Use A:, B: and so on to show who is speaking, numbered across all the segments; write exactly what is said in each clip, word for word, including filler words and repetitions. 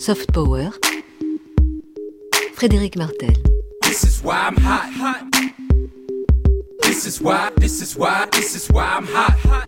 A: Soft Power, Frédéric Martel.
B: This is why I'm hot, hot. This is why, this is why, this is why I'm hot, hot.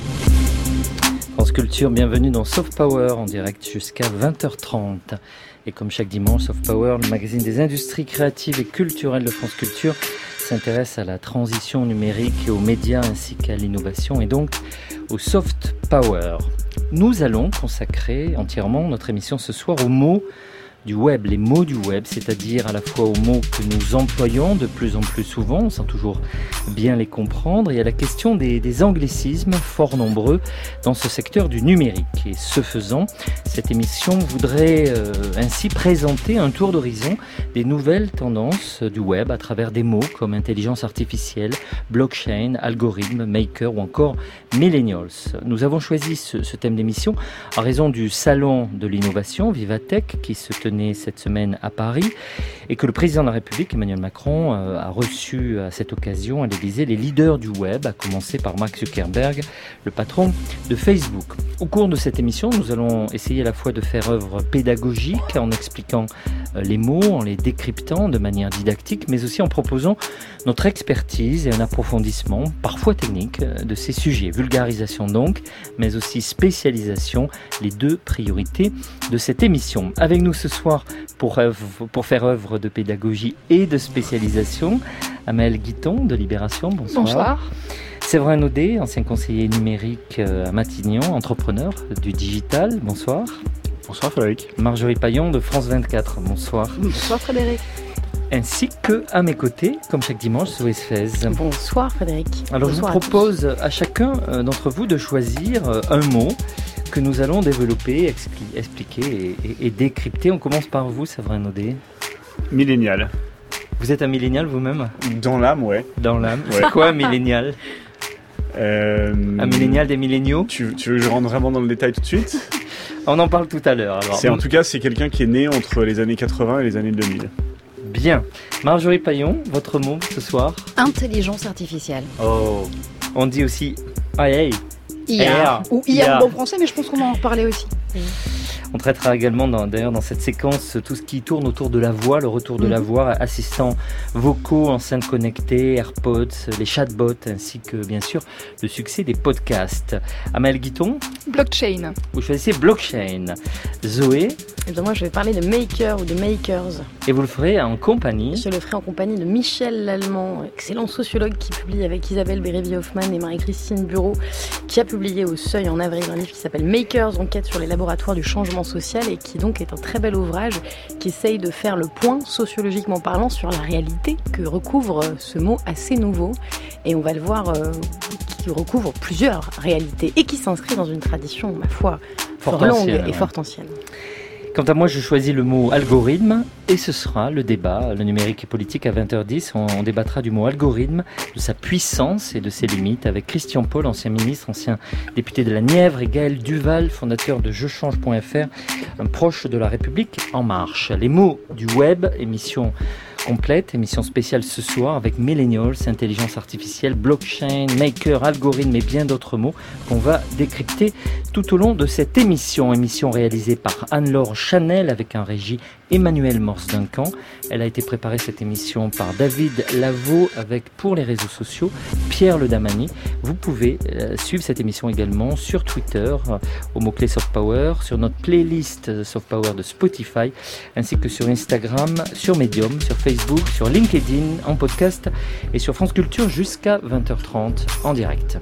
C: France Culture, bienvenue dans Soft Power en direct jusqu'à vingt heures trente. Et comme chaque dimanche, Soft Power, le magazine des industries créatives et culturelles de France Culture, s'intéresse à la transition numérique et aux médias ainsi qu'à l'innovation et donc au Soft Power. Nous allons consacrer entièrement notre émission ce soir aux mots du web, les mots du web, c'est-à-dire à la fois aux mots que nous employons de plus en plus souvent, sans toujours bien les comprendre, et à la question des, des anglicismes fort nombreux dans ce secteur du numérique. Et ce faisant, cette émission voudrait euh, ainsi présenter un tour d'horizon des nouvelles tendances du web à travers des mots comme intelligence artificielle, blockchain, algorithme, maker ou encore millennials. Nous avons choisi ce, ce thème d'émission en raison du salon de l'innovation Vivatech qui se tenait cette semaine à Paris et que le président de la République, Emmanuel Macron, euh, a reçu à cette occasion à l'Élysée les leaders du web, à commencer par Mark Zuckerberg, le patron de Facebook. Au cours de cette émission, nous allons essayer à la fois de faire œuvre pédagogique en expliquant euh, les mots, en les décryptant de manière didactique, mais aussi en proposant notre expertise et un approfondissement, parfois technique, de ces sujets. Vulgarisation donc, mais aussi spécialisation, les deux priorités de cette émission. Avec nous ce soir, pour, œuvre, pour faire œuvre de pédagogie et de spécialisation, Amel Guiton de Libération, bonsoir.
D: Bonsoir.
C: Séverin Audet, ancien conseiller numérique à Matignon, entrepreneur du digital, bonsoir.
E: Bonsoir Frédéric.
C: Marjorie Paillon de France vingt-quatre, bonsoir.
D: Bonsoir Frédéric.
C: Ainsi que à mes côtés, comme chaque dimanche, Zoé Sfez.
D: Bonsoir Frédéric.
C: Alors
D: Bonsoir
C: je vous propose à, à chacun d'entre vous de choisir un mot que nous allons développer, expli- expliquer et, et, et décrypter. On commence par vous, Séverin Audet.
E: Millénial.
C: Vous êtes un millénial vous-même ?
E: Dans l'âme, ouais.
C: Dans l'âme.
E: Ouais.
C: C'est quoi un millénial ?
E: euh,
C: Un millénial des milléniaux ?
E: tu, tu veux que je rentre vraiment dans le détail tout de suite ?
C: On en parle tout à l'heure. Alors.
E: C'est, en tout cas, c'est quelqu'un qui est né entre les années quatre-vingts et les années deux mille.
C: Bien. Marjorie Paillon, votre mot ce soir ?
D: Intelligence artificielle.
C: Oh. On dit aussi A I.
D: I A. Ou I A
C: I A.
D: en bon français, mais je pense qu'on va en reparler aussi.
C: On traitera également dans, d'ailleurs dans cette séquence tout ce qui tourne autour de la voix, le retour de mmh. la voix, assistants vocaux, enceintes connectées, AirPods, les chatbots, ainsi que bien sûr le succès des podcasts. Amel Guiton.
F: Blockchain.
C: Vous choisissez blockchain. Zoé.
D: Eh bien moi je vais parler de maker ou de makers.
C: Et vous le ferez en compagnie.
D: Je le ferai en compagnie de Michel Lallemand, excellent sociologue qui publie avec Isabelle Bérévy-Hoffmann et Marie-Christine Bureau, qui a publié au Seuil en avril un livre qui s'appelle Makers, enquête sur les laboratoires du changement social et qui donc est un très bel ouvrage qui essaye de faire le point sociologiquement parlant sur la réalité que recouvre ce mot assez nouveau et on va le voir euh, qui recouvre plusieurs réalités et qui s'inscrit dans une tradition ma foi fort, fort longue et ouais. fort ancienne.
C: Quant à moi, je choisis le mot algorithme et ce sera le débat, le numérique et politique à vingt heures dix. On, on débattra du mot algorithme, de sa puissance et de ses limites avec Christian Paul, ancien ministre, ancien député de la Nièvre et Gaël Duval, fondateur de je change point f r, un proche de la République en marche. Les mots du web, émission complète, émission spéciale ce soir avec millennials, intelligence artificielle, blockchain, maker, algorithme et bien d'autres mots qu'on va décrypter tout au long de cette émission. Émission réalisée par Anne-Laure Chanel avec un régie Emmanuel Morse-Duncan. Elle a été préparée cette émission par David Lavaux avec pour les réseaux sociaux Pierre Le Damani. Vous pouvez euh, suivre cette émission également sur Twitter euh, au mot-clé Soft Power, sur notre playlist Soft Power de Spotify, ainsi que sur Instagram, sur Medium, sur Facebook, sur LinkedIn, en podcast et sur France Culture jusqu'à vingt heures trente en direct.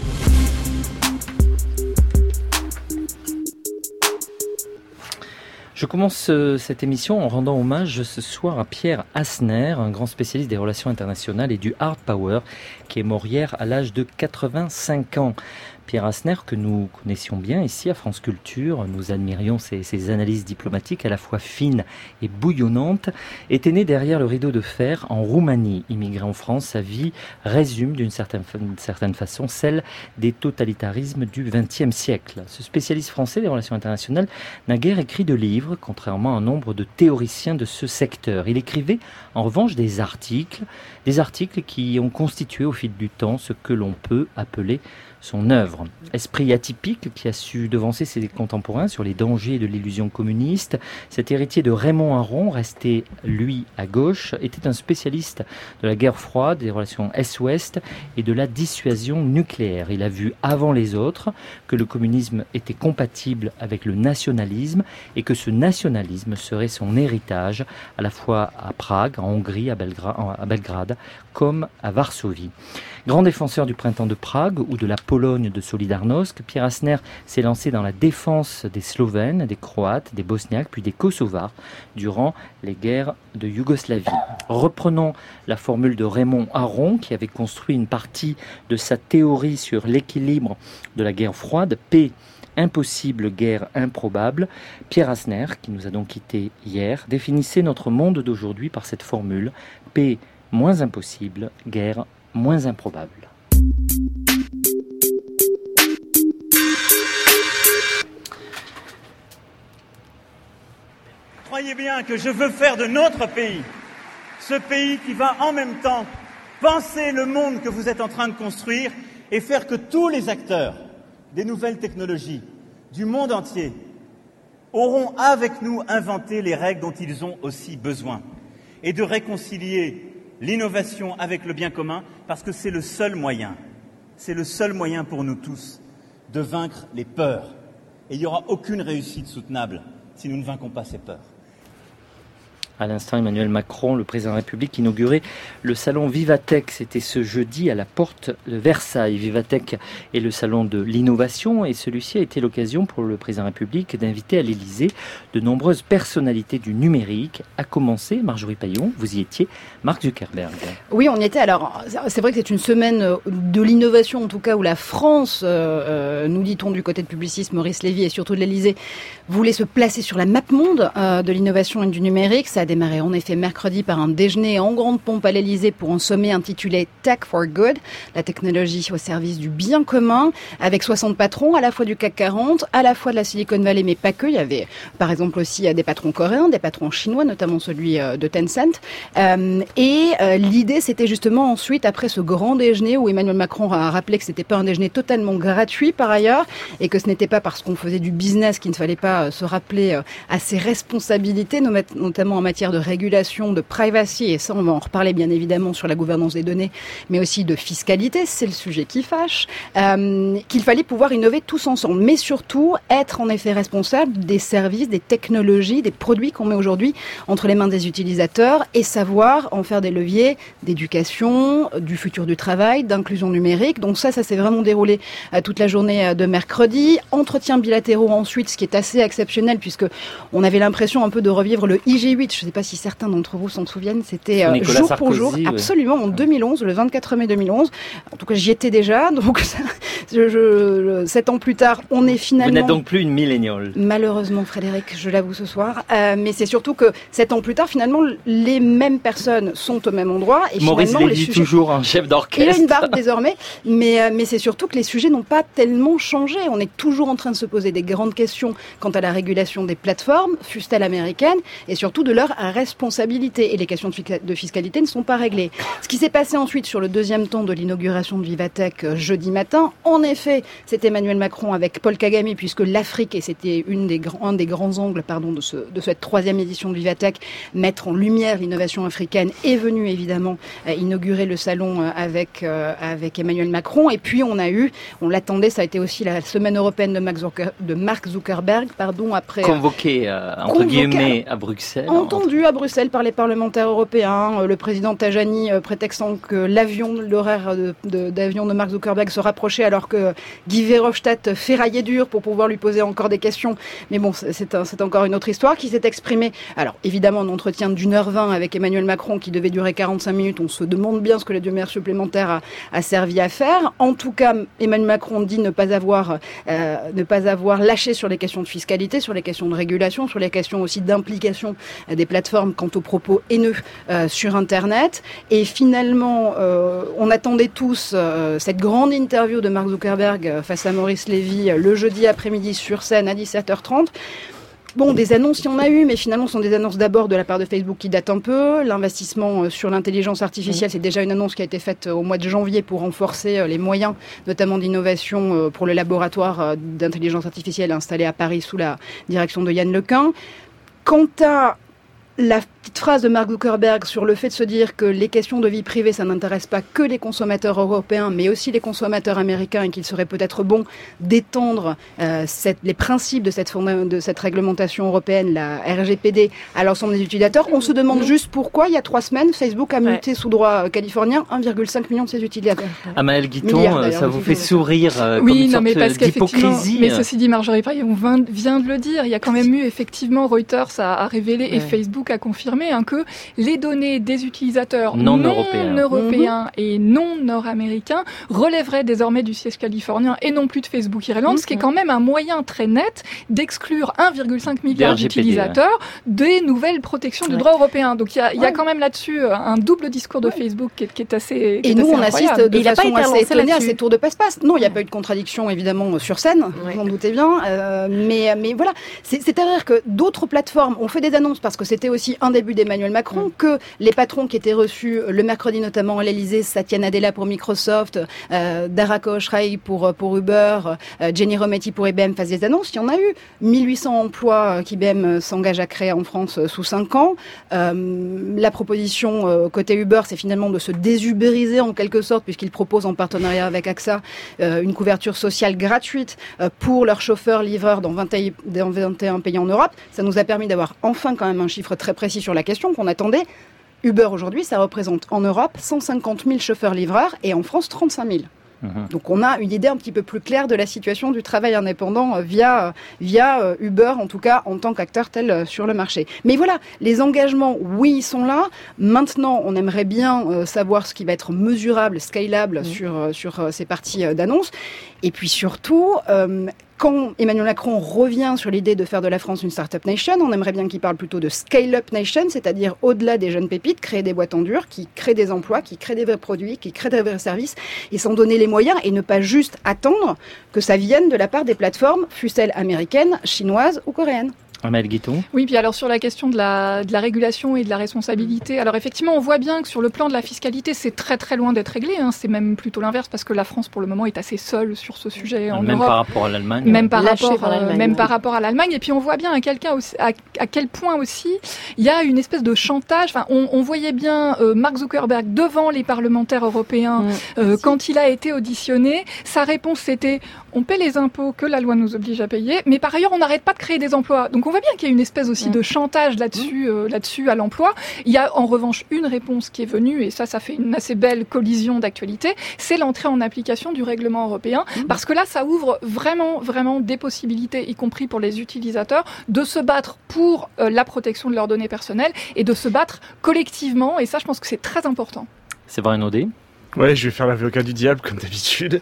C: Je commence euh, cette émission en rendant hommage ce soir à Pierre Hassner, un grand spécialiste des relations internationales et du hard power, qui est mort hier à l'âge de quatre-vingt-cinq ans. Pierre Hassner, que nous connaissions bien ici à France Culture, nous admirions ses, ses analyses diplomatiques à la fois fines et bouillonnantes, était né derrière le rideau de fer en Roumanie. Immigré en France, sa vie résume d'une certaine, d'une certaine façon celle des totalitarismes du vingtième siècle. Ce spécialiste français des relations internationales n'a guère écrit de livres, contrairement à un nombre de théoriciens de ce secteur. Il écrivait en revanche des articles, des articles qui ont constitué au fil du temps ce que l'on peut appeler son œuvre. Esprit atypique qui a su devancer ses contemporains sur les dangers de l'illusion communiste, cet héritier de Raymond Aron, resté lui à gauche, était un spécialiste de la guerre froide, des relations Est-Ouest et de la dissuasion nucléaire. Il a vu avant les autres que le communisme était compatible avec le nationalisme et que ce nationalisme serait son héritage à la fois à Prague, en Hongrie, à Belgrade, à Belgrade comme à Varsovie. Grand défenseur du printemps de Prague ou de la Pologne de Solidarnosc, Pierre Asner s'est lancé dans la défense des Slovènes, des Croates, des Bosniaques, puis des Kosovars durant les guerres de Yougoslavie. Reprenons la formule de Raymond Aron qui avait construit une partie de sa théorie sur l'équilibre de la guerre froide, paix impossible, guerre improbable. Pierre Asner, qui nous a donc quittés hier, définissait notre monde d'aujourd'hui par cette formule, paix moins impossible, guerre moins improbable.
A: Croyez bien que je veux faire de notre pays, ce pays qui va en même temps penser le monde que vous êtes en train de construire et faire que tous les acteurs des nouvelles technologies du monde entier auront avec nous inventé les règles dont ils ont aussi besoin et de réconcilier l'innovation avec le bien commun, parce que c'est le seul moyen, c'est le seul moyen pour nous tous de vaincre les peurs. Et il n'y aura aucune réussite soutenable si nous ne vainquons pas ces peurs.
C: À l'instant, Emmanuel Macron, le président de la République, inaugurait le salon Vivatech. C'était ce jeudi à la porte de Versailles. Vivatech est le salon de l'innovation et celui-ci a été l'occasion pour le président de la République d'inviter à l'Élysée de nombreuses personnalités du numérique, à commencer, Marjorie Paillon, vous y étiez, Mark Zuckerberg.
F: Oui, on y était. Alors, c'est vrai que c'est une semaine de l'innovation, en tout cas, où la France, euh, nous dit-on du côté de Publicis, Maurice Lévy et surtout de l'Élysée, voulait se placer sur la map monde euh, de l'innovation et du numérique. Ça a démarré en effet mercredi par un déjeuner en grande pompe à l'Élysée pour un sommet intitulé Tech for Good, la technologie au service du bien commun, avec soixante patrons à la fois du C A C quarante, à la fois de la Silicon Valley, mais pas que. Il y avait par exemple aussi des patrons coréens, des patrons chinois, notamment celui de Tencent. Euh, et euh, l'idée, c'était justement ensuite, après ce grand déjeuner où Emmanuel Macron a rappelé que c'était pas un déjeuner totalement gratuit par ailleurs, et que ce n'était pas parce qu'on faisait du business qu'il ne fallait pas euh, se rappeler euh, à ses responsabilités, notamment en matière de régulation, de privacy, et ça on va en reparler bien évidemment sur la gouvernance des données, mais aussi de fiscalité, c'est le sujet qui fâche, euh, qu'il fallait pouvoir innover tous ensemble, mais surtout être en effet responsable des services, des technologies, des produits qu'on met aujourd'hui entre les mains des utilisateurs et savoir en faire des leviers d'éducation, du futur du travail, d'inclusion numérique. Donc ça, ça s'est vraiment déroulé euh, toute la journée euh, de mercredi. Entretiens bilatéraux ensuite, ce qui est assez exceptionnel puisque on avait l'impression un peu de revivre le I G huit. Je ne sais pas si certains d'entre vous s'en souviennent. C'était euh, jour
C: Sarkozy,
F: pour jour,
C: ouais.
F: Absolument, en deux mille onze, le vingt-quatre mai deux mille onze. En tout cas, j'y étais déjà. Donc, ça, je, je, sept ans plus tard, on est finalement...
C: Vous n'êtes donc plus une milléniale.
F: Malheureusement, Frédéric, je l'avoue ce soir. Euh, mais c'est surtout que sept ans plus tard, finalement, les mêmes personnes sont au même endroit. Et
C: Maurice
F: finalement,
C: Lévy,
F: les sujets...
C: toujours un chef d'orchestre.
F: Il a une barbe désormais. Mais, euh, mais c'est surtout que les sujets n'ont pas tellement changé. On est toujours en train de se poser des grandes questions quant à la régulation des plateformes, fussent-elles américaines, et surtout de leur responsabilité. Et les questions de fiscalité ne sont pas réglées. Ce qui s'est passé ensuite sur le deuxième temps de l'inauguration de Vivatech euh, jeudi matin, en effet, c'est Emmanuel Macron avec Paul Kagame, puisque l'Afrique, et c'était une des grands, un des grands angles pardon, de, ce, de cette troisième édition de Vivatech, mettre en lumière l'innovation africaine, est venu évidemment euh, inaugurer le salon euh, avec, euh, avec Emmanuel Macron. Et puis on a eu, on l'attendait, ça a été aussi la semaine européenne de, Max Zucker, de Mark Zuckerberg, pardon, après...
C: Convoqué, euh, entre
F: convoqué,
C: guillemets, à Bruxelles.
F: Entendu
C: entre...
F: à Bruxelles par les parlementaires européens, euh, le président Tajani euh, prétextant que l'avion, l'horaire de, de, d'avion de Mark Zuckerberg se rapprochait alors que Guy Verhofstadt ferraillait dur pour pouvoir lui poser encore des questions. Mais bon, c'est, un, c'est encore une autre histoire qui s'est exprimée. Alors évidemment, un entretien d'une heure vingt avec Emmanuel Macron qui devait durer quarante-cinq minutes. On se demande bien ce que la demi-heure supplémentaire a, a servi à faire. En tout cas, Emmanuel Macron dit ne pas avoir, euh, ne pas avoir lâché sur les questions de fiscalité, sur les questions de régulation, sur les questions aussi d'implication des plateformes quant aux propos haineux euh, sur Internet. Et finalement, euh, on attendait tous euh, cette grande interview de Mark Zuckerberg euh, face à Maurice Lévy euh, le jeudi après-midi sur scène à dix-sept heures trente. Bon, des annonces, il y en a eu, mais finalement, ce sont des annonces d'abord de la part de Facebook qui datent un peu. L'investissement sur l'intelligence artificielle, c'est déjà une annonce qui a été faite au mois de janvier pour renforcer les moyens, notamment d'innovation pour le laboratoire d'intelligence artificielle installé à Paris sous la direction de Yann Lequin. Quant à la petite phrase de Mark Zuckerberg sur le fait de se dire que les questions de vie privée, ça n'intéresse pas que les consommateurs européens, mais aussi les consommateurs américains, et qu'il serait peut-être bon d'étendre euh, cette, les principes de cette, de cette réglementation européenne, la R G P D, à l'ensemble des utilisateurs. On se demande juste pourquoi, il y a trois semaines, Facebook a muté ouais. sous droit californien un virgule cinq million de ses utilisateurs.
C: Amael Guiton, ça vous fait sourire euh,
G: oui,
C: comme une
G: non,
C: sorte
G: mais parce
C: d'hypocrisie.
G: Mais ceci dit, Marjorie Praille, on vient de le dire, il y a quand même eu, effectivement, Reuters a, a révélé ouais. et Facebook a confirmé hein, que les données des utilisateurs non, non européens, européens mmh. et non nord-américains relèveraient désormais du siège californien et non plus de Facebook Ireland, mmh. ce qui est quand même un moyen très net d'exclure un virgule cinq milliard d'utilisateurs ouais. des nouvelles protections du ouais. droit européen. Donc il y a, ouais. y a quand même là-dessus un double discours de ouais. Facebook qui est, qui est assez qui
F: Et
G: est
F: nous,
G: assez
F: on
G: incroyable.
F: assiste de
D: il
F: façon assez étonnée à ces tours de passe-passe. Non, il n'y a pas eu de contradiction, évidemment, sur scène, ouais. vous en doutez bien. Euh, mais, mais voilà, c'est, c'est-à-dire que d'autres plateformes ont fait des annonces parce que c'était aussi un début d'Emmanuel Macron, que les patrons qui étaient reçus le mercredi notamment à l'Elysée, Satya Nadella pour Microsoft, euh, Dara Khosrowshahi pour, pour Uber, euh, Jenny Rometty pour I B M fassent des annonces. Il y en a eu mille huit cents emplois qu'I B M s'engage à créer en France sous cinq ans. Euh, la proposition euh, côté Uber, c'est finalement de se désubériser en quelque sorte, puisqu'ils proposent en partenariat avec A X A euh, une couverture sociale gratuite euh, pour leurs chauffeurs livreurs dans vingt et un pays en Europe. Ça nous a permis d'avoir enfin quand même un chiffre très précis sur la question qu'on attendait. Uber aujourd'hui, ça représente en Europe cent cinquante mille chauffeurs-livreurs et en France trente-cinq mille. Mmh. Donc on a une idée un petit peu plus claire de la situation du travail indépendant via, via Uber, en tout cas en tant qu'acteur tel sur le marché. Mais voilà, les engagements, oui, ils sont là. Maintenant, on aimerait bien savoir ce qui va être mesurable, scalable mmh. sur, sur ces parties d'annonces. Et puis surtout... Euh, Quand Emmanuel Macron revient sur l'idée de faire de la France une start-up nation, on aimerait bien qu'il parle plutôt de scale-up nation, c'est-à-dire au-delà des jeunes pépites, créer des boîtes en dur, qui créent des emplois, qui créent des vrais produits, qui créent des vrais services, et s'en donner les moyens, et ne pas juste attendre que ça vienne de la part des plateformes, fussent-elles américaines, chinoises ou coréennes.
C: Amael Guiton.
G: Oui, puis alors sur la question de la, de la régulation et de la responsabilité, alors effectivement, on voit bien que sur le plan de la fiscalité, c'est très très loin d'être réglé. Hein. C'est même plutôt l'inverse parce que la France, pour le moment, est assez seule sur ce sujet en
C: même
G: Europe.
C: par rapport à l'Allemagne.
G: Même par rapport,
D: par l'Allemagne.
G: Euh, même par rapport à l'Allemagne. Et puis on voit bien à, quelqu'un aussi, à, à quel point aussi il y a une espèce de chantage. Enfin, on, on voyait bien euh, Mark Zuckerberg devant les parlementaires européens mmh. euh, quand il a été auditionné. Sa réponse c'était on paie les impôts que la loi nous oblige à payer, mais par ailleurs on n'arrête pas de créer des emplois. Donc on voit bien qu'il y a une espèce aussi de chantage là-dessus, euh, là-dessus à l'emploi. Il y a en revanche une réponse qui est venue, et ça, ça fait une assez belle collision d'actualité, c'est l'entrée en application du règlement européen, mmh. parce que là, ça ouvre vraiment, vraiment des possibilités, y compris pour les utilisateurs, de se battre pour euh, la protection de leurs données personnelles et de se battre collectivement, et ça, je pense que c'est très important.
C: Séverine Audet.
E: Ouais, je vais faire l'avocat du diable comme d'habitude.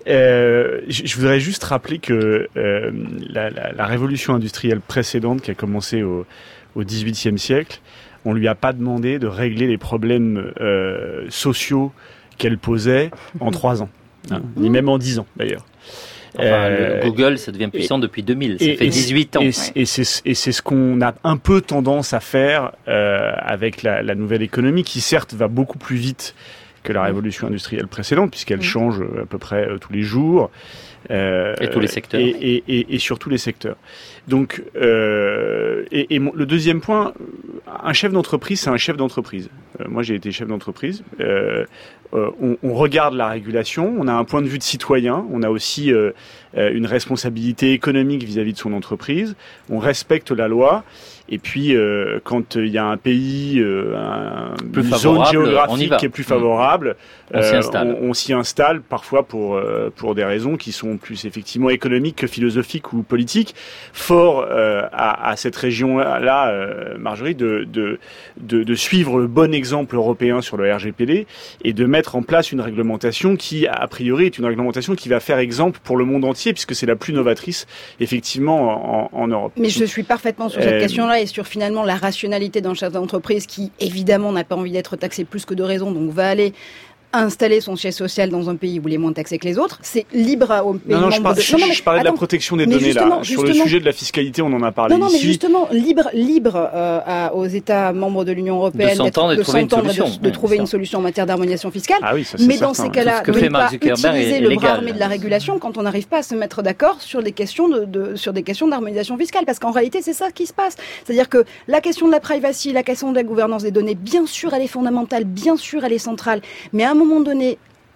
E: Euh, je, je voudrais juste rappeler que euh, la, la, la révolution industrielle précédente qui a commencé au, au dix-huitième siècle, on lui a pas demandé de régler les problèmes euh, sociaux qu'elle posait en trois ans, hein, mmh. ni même en dix ans d'ailleurs.
C: Enfin, euh, Google, ça devient puissant et, depuis deux mille, ça et, fait dix-huit ans.
E: Et, ouais. et, c'est, et c'est ce qu'on a un peu tendance à faire euh, avec la, la nouvelle économie qui certes va beaucoup plus vite que la révolution industrielle précédente, puisqu'elle mmh. change à peu près euh, tous les jours.
C: Euh, et tous les secteurs.
E: Et, et, et, et sur tous les secteurs. Donc, euh, et, et mon, le deuxième point, un chef d'entreprise, c'est un chef d'entreprise. Euh, moi, j'ai été chef d'entreprise. Euh, euh, on, on regarde la régulation, on a un point de vue de citoyen, on a aussi euh, une responsabilité économique vis-à-vis de son entreprise, on respecte la loi. Et puis, euh, quand il y a un pays, euh, un,
C: plus
E: une zone géographique qui est plus favorable,
C: mmh. on, euh, s'y installe.
E: on, on s'y installe parfois pour euh, pour des raisons qui sont plus effectivement économiques que philosophiques ou politiques. Fort euh, à, à cette région-là, euh, Marjorie, de, de de de suivre le bon exemple européen sur le R G P D et de mettre en place une réglementation qui, a priori, est une réglementation qui va faire exemple pour le monde entier, puisque c'est la plus novatrice, effectivement, en, en Europe.
F: Mais je suis parfaitement sur cette euh, question-là. Et sur finalement la rationalité d'un chef d'entreprise qui évidemment n'a pas envie d'être taxé plus que de raison, donc va aller installer son siège social dans un pays où il est moins taxé que les autres. C'est libre aux pays
E: non, non, je,
F: membres
E: par,
F: de...
E: je,
F: non, non, mais,
E: je parlais
F: attends,
E: de la protection des
F: mais
E: données là.
F: justement,
E: Sur le sujet de la fiscalité, on en a parlé
F: non, non,
E: ici.
F: mais justement, libre, libre euh, à, aux États membres de l'Union européenne
C: de s'entendre et de trouver une solution,
F: de, de
C: oui,
F: trouver
C: ça.
F: une solution en matière d'harmonisation fiscale.
E: Ah oui, ça, c'est
F: mais
E: certain,
F: dans ces
E: ouais.
F: cas-là,
C: Ce que
F: ne
C: fait
F: pas
C: Mark Zuckerberg
F: utiliser
C: est
F: le
C: légal.
F: bras armé de la régulation quand on n'arrive pas à se mettre d'accord sur des questions de, de sur des questions d'harmonisation fiscale, parce qu'en réalité, c'est ça qui se passe. C'est-à-dire que la question de la privacy, la question de la gouvernance des données, bien sûr, elle est fondamentale, bien sûr, elle est centrale, mais à un moment donné,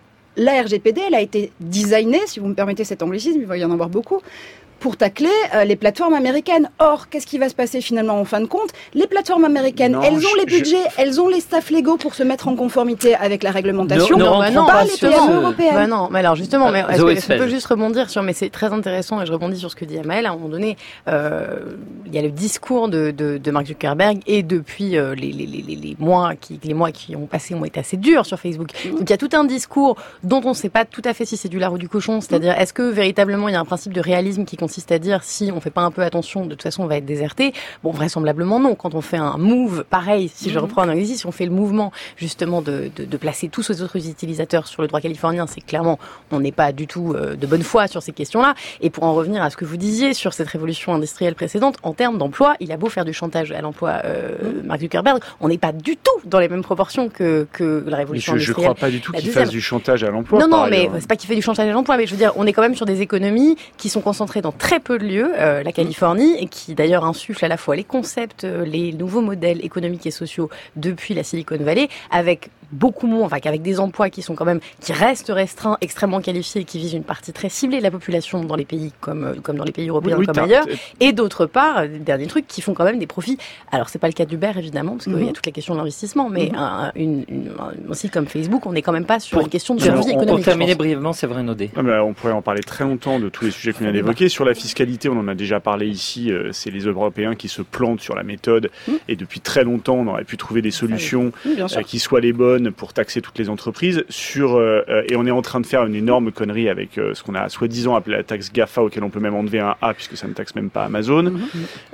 F: la R G P D, elle a été designée, si vous me permettez cet anglicisme, il va y en avoir beaucoup, pour tacler euh, les plateformes américaines. Or, qu'est-ce qui va se passer finalement en fin de compte ? Les plateformes américaines,
E: Non,
F: elles ont
E: je,
F: les budgets,
E: je...
F: elles ont les staffs légaux pour se mettre en conformité avec la réglementation.
C: Ne, ne
D: non, bah non,
F: pas
D: pas
F: les
D: sur
F: P M E
D: ce-
F: européennes.
D: Bah non, mais alors justement, mais
C: Euh,
D: est-ce
C: Zoé
D: que- est-ce qu'on peut
C: Sfeld.
D: juste rebondir sur, mais c'est très intéressant et je rebondis sur ce que dit Amael. À un moment donné, euh, il y a le discours de, de, de Mark Zuckerberg et depuis euh, les, les, les, les mois qui les mois qui ont passé ont été assez durs sur Facebook. Donc il y a tout un discours dont on ne sait pas tout à fait si c'est du lard ou du cochon. C'est-à-dire, est-ce que véritablement il y a un principe de réalisme qui consiste à dire si on fait pas un peu attention, de toute façon on va être déserté. Bon, vraisemblablement non. Quand on fait un move pareil, si je reprends un anglicisme, si on fait le mouvement justement de, de, de placer tous les autres utilisateurs sur le droit californien, c'est clairement on n'est pas du tout euh, de bonne foi sur ces questions-là. Et pour en revenir à ce que vous disiez sur cette révolution industrielle précédente, en termes d'emploi, il a beau faire du chantage à l'emploi, euh, Mark Zuckerberg, on n'est pas du tout dans les mêmes proportions que, que la révolution
E: Je, je
D: industrielle.
E: crois pas du tout
D: La
E: qu'il
D: deuxième.
E: fasse du chantage à l'emploi.
D: Non, non,
E: par
D: mais
E: ailleurs.
D: c'est pas qu'il fait du chantage à l'emploi, mais je veux dire, on est quand même sur des économies qui sont concentrées dans très peu de lieux, euh, la Californie, et qui d'ailleurs insuffle à la fois les concepts, euh, les nouveaux modèles économiques et sociaux depuis la Silicon Valley, avec beaucoup moins, enfin, qu'avec des emplois qui sont quand même, qui restent restreints, extrêmement qualifiés, et qui visent une partie très ciblée de la population dans les pays comme, euh, comme dans les pays européens,
E: Oui, oui,
D: comme
E: t'as-
D: ailleurs.
E: t'as-
D: Et d'autre part, euh, dernier truc, qui font quand même des profits. Alors, c'est pas le cas d'Uber, évidemment, parce qu'il
F: Mhm.
D: y a toute la question de l'investissement, mais
F: Mhm.
D: un, une, une, un- aussi comme Facebook, on n'est quand même pas sur
C: Pour-
D: une question de
C: Alors,
D: survie
C: on-
D: économique.
C: Pour
D: je
C: terminer
D: pense.
C: brièvement, c'est vrai, Nodé.
E: Ah bah, on pourrait en parler très longtemps de tous les sujets qu'on vient d'évoquer. Sur la fiscalité, on en a déjà parlé ici. euh, C'est les Européens qui se plantent sur la méthode.
F: Mmh.
E: Et depuis très longtemps, on aurait pu trouver des solutions
F: Oui, bien sûr.
E: euh, qui soient les bonnes pour taxer toutes les entreprises. Sur, euh, euh, et on est en train de faire une énorme connerie avec euh, ce qu'on a soi-disant appelé la taxe GAFA, auquel on peut même enlever un A, puisque ça ne taxe même pas Amazon.
F: Mhm.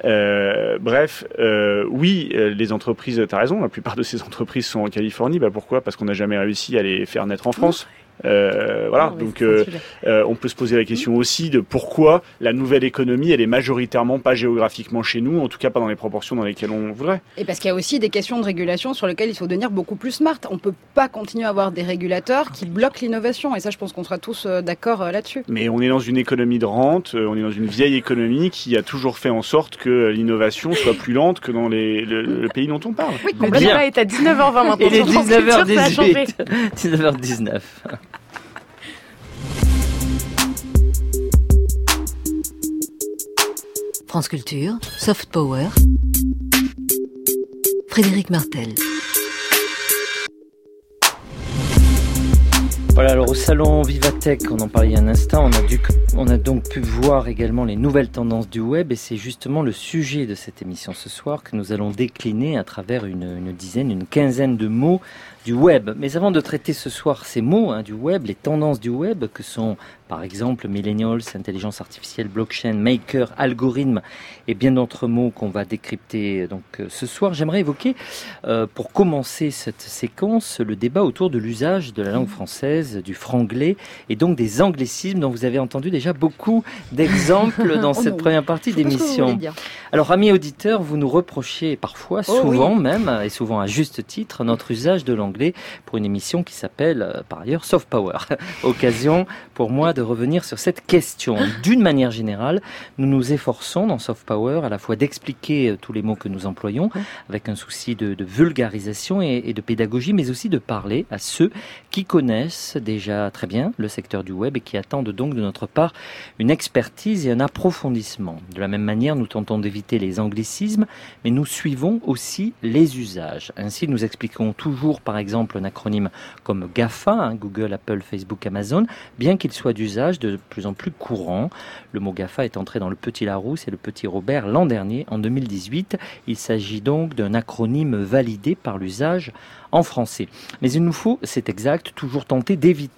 E: Euh, bref, euh, oui, euh, les entreprises, tu as raison, la plupart de ces entreprises sont en Californie. Bah, pourquoi ? Parce qu'on n'a jamais réussi à les faire naître en France. Euh, voilà,
D: Non, mais
E: donc
D: c'est un
E: euh,
D: sujet.
E: euh, on peut se poser la question aussi de pourquoi la nouvelle économie, elle est majoritairement pas géographiquement chez nous, en tout cas pas dans les proportions dans lesquelles on voudrait.
F: Et parce qu'il y a aussi des questions de régulation sur lesquelles il faut devenir beaucoup plus smart. On ne peut pas continuer à avoir des régulateurs qui bloquent l'innovation. Et ça, je pense qu'on sera tous euh, d'accord euh, là-dessus.
E: Mais on est dans une économie de rente, euh, on est dans une vieille économie qui a toujours fait en sorte que l'innovation soit plus lente que dans les, le, le pays dont on parle.
D: Oui, le
C: Bien.
D: débat est à dix-neuf heures vingt maintenant.
C: Il est
D: sur France
C: dix-neuf heures
D: Culture, ça a changé.
C: dix-huit. dix-neuf heures dix-neuf.
H: France Culture, Soft Power, Frédéric Martel.
C: Voilà, alors au salon Vivatech, on en parlait il y a un instant, on a, dû, on a donc pu voir également les nouvelles tendances du web et c'est justement le sujet de cette émission ce soir que nous allons décliner à travers une, une dizaine, une quinzaine de mots du web. Mais avant de traiter ce soir ces mots hein, du web, les tendances du web que sont par exemple millennials, intelligence artificielle, blockchain, maker, algorithme et bien d'autres mots qu'on va décrypter donc euh, ce soir, j'aimerais évoquer euh, pour commencer cette séquence le débat autour de l'usage de la langue française, du franglais et donc des anglicismes dont vous avez entendu déjà beaucoup d'exemples dans
F: Oh
C: cette
F: non.
C: première partie
F: Je sais pas ce que vous
C: d'émission.
F: voulez dire.
C: Alors, amis auditeurs, vous nous reprochez parfois,
F: Oh
C: souvent même, et souvent à juste titre, notre usage de l'anglais pour une émission qui s'appelle, euh, par ailleurs, Soft Power. Occasion pour moi de revenir sur cette question. D'une manière générale, nous nous efforçons dans Soft Power à la fois d'expliquer euh, tous les mots que nous employons, avec un souci de, de vulgarisation et, et de pédagogie, mais aussi de parler à ceux qui connaissent déjà très bien le secteur du web et qui attendent donc de notre part une expertise et un approfondissement. De la même manière, nous tentons d'éviter les anglicismes, mais nous suivons aussi les usages. Ainsi, nous expliquons toujours, par exemple, un acronyme comme GAFA, hein, Google, Apple, Facebook, Amazon, bien qu'il soit d'usage de plus en plus courant. Le mot GAFA est entré dans le Petit Larousse et le Petit Robert l'an dernier, en deux mille dix-huit. Il s'agit donc d'un acronyme validé par l'usage en français. Mais il nous faut, c'est exact, toujours tenter d'éviter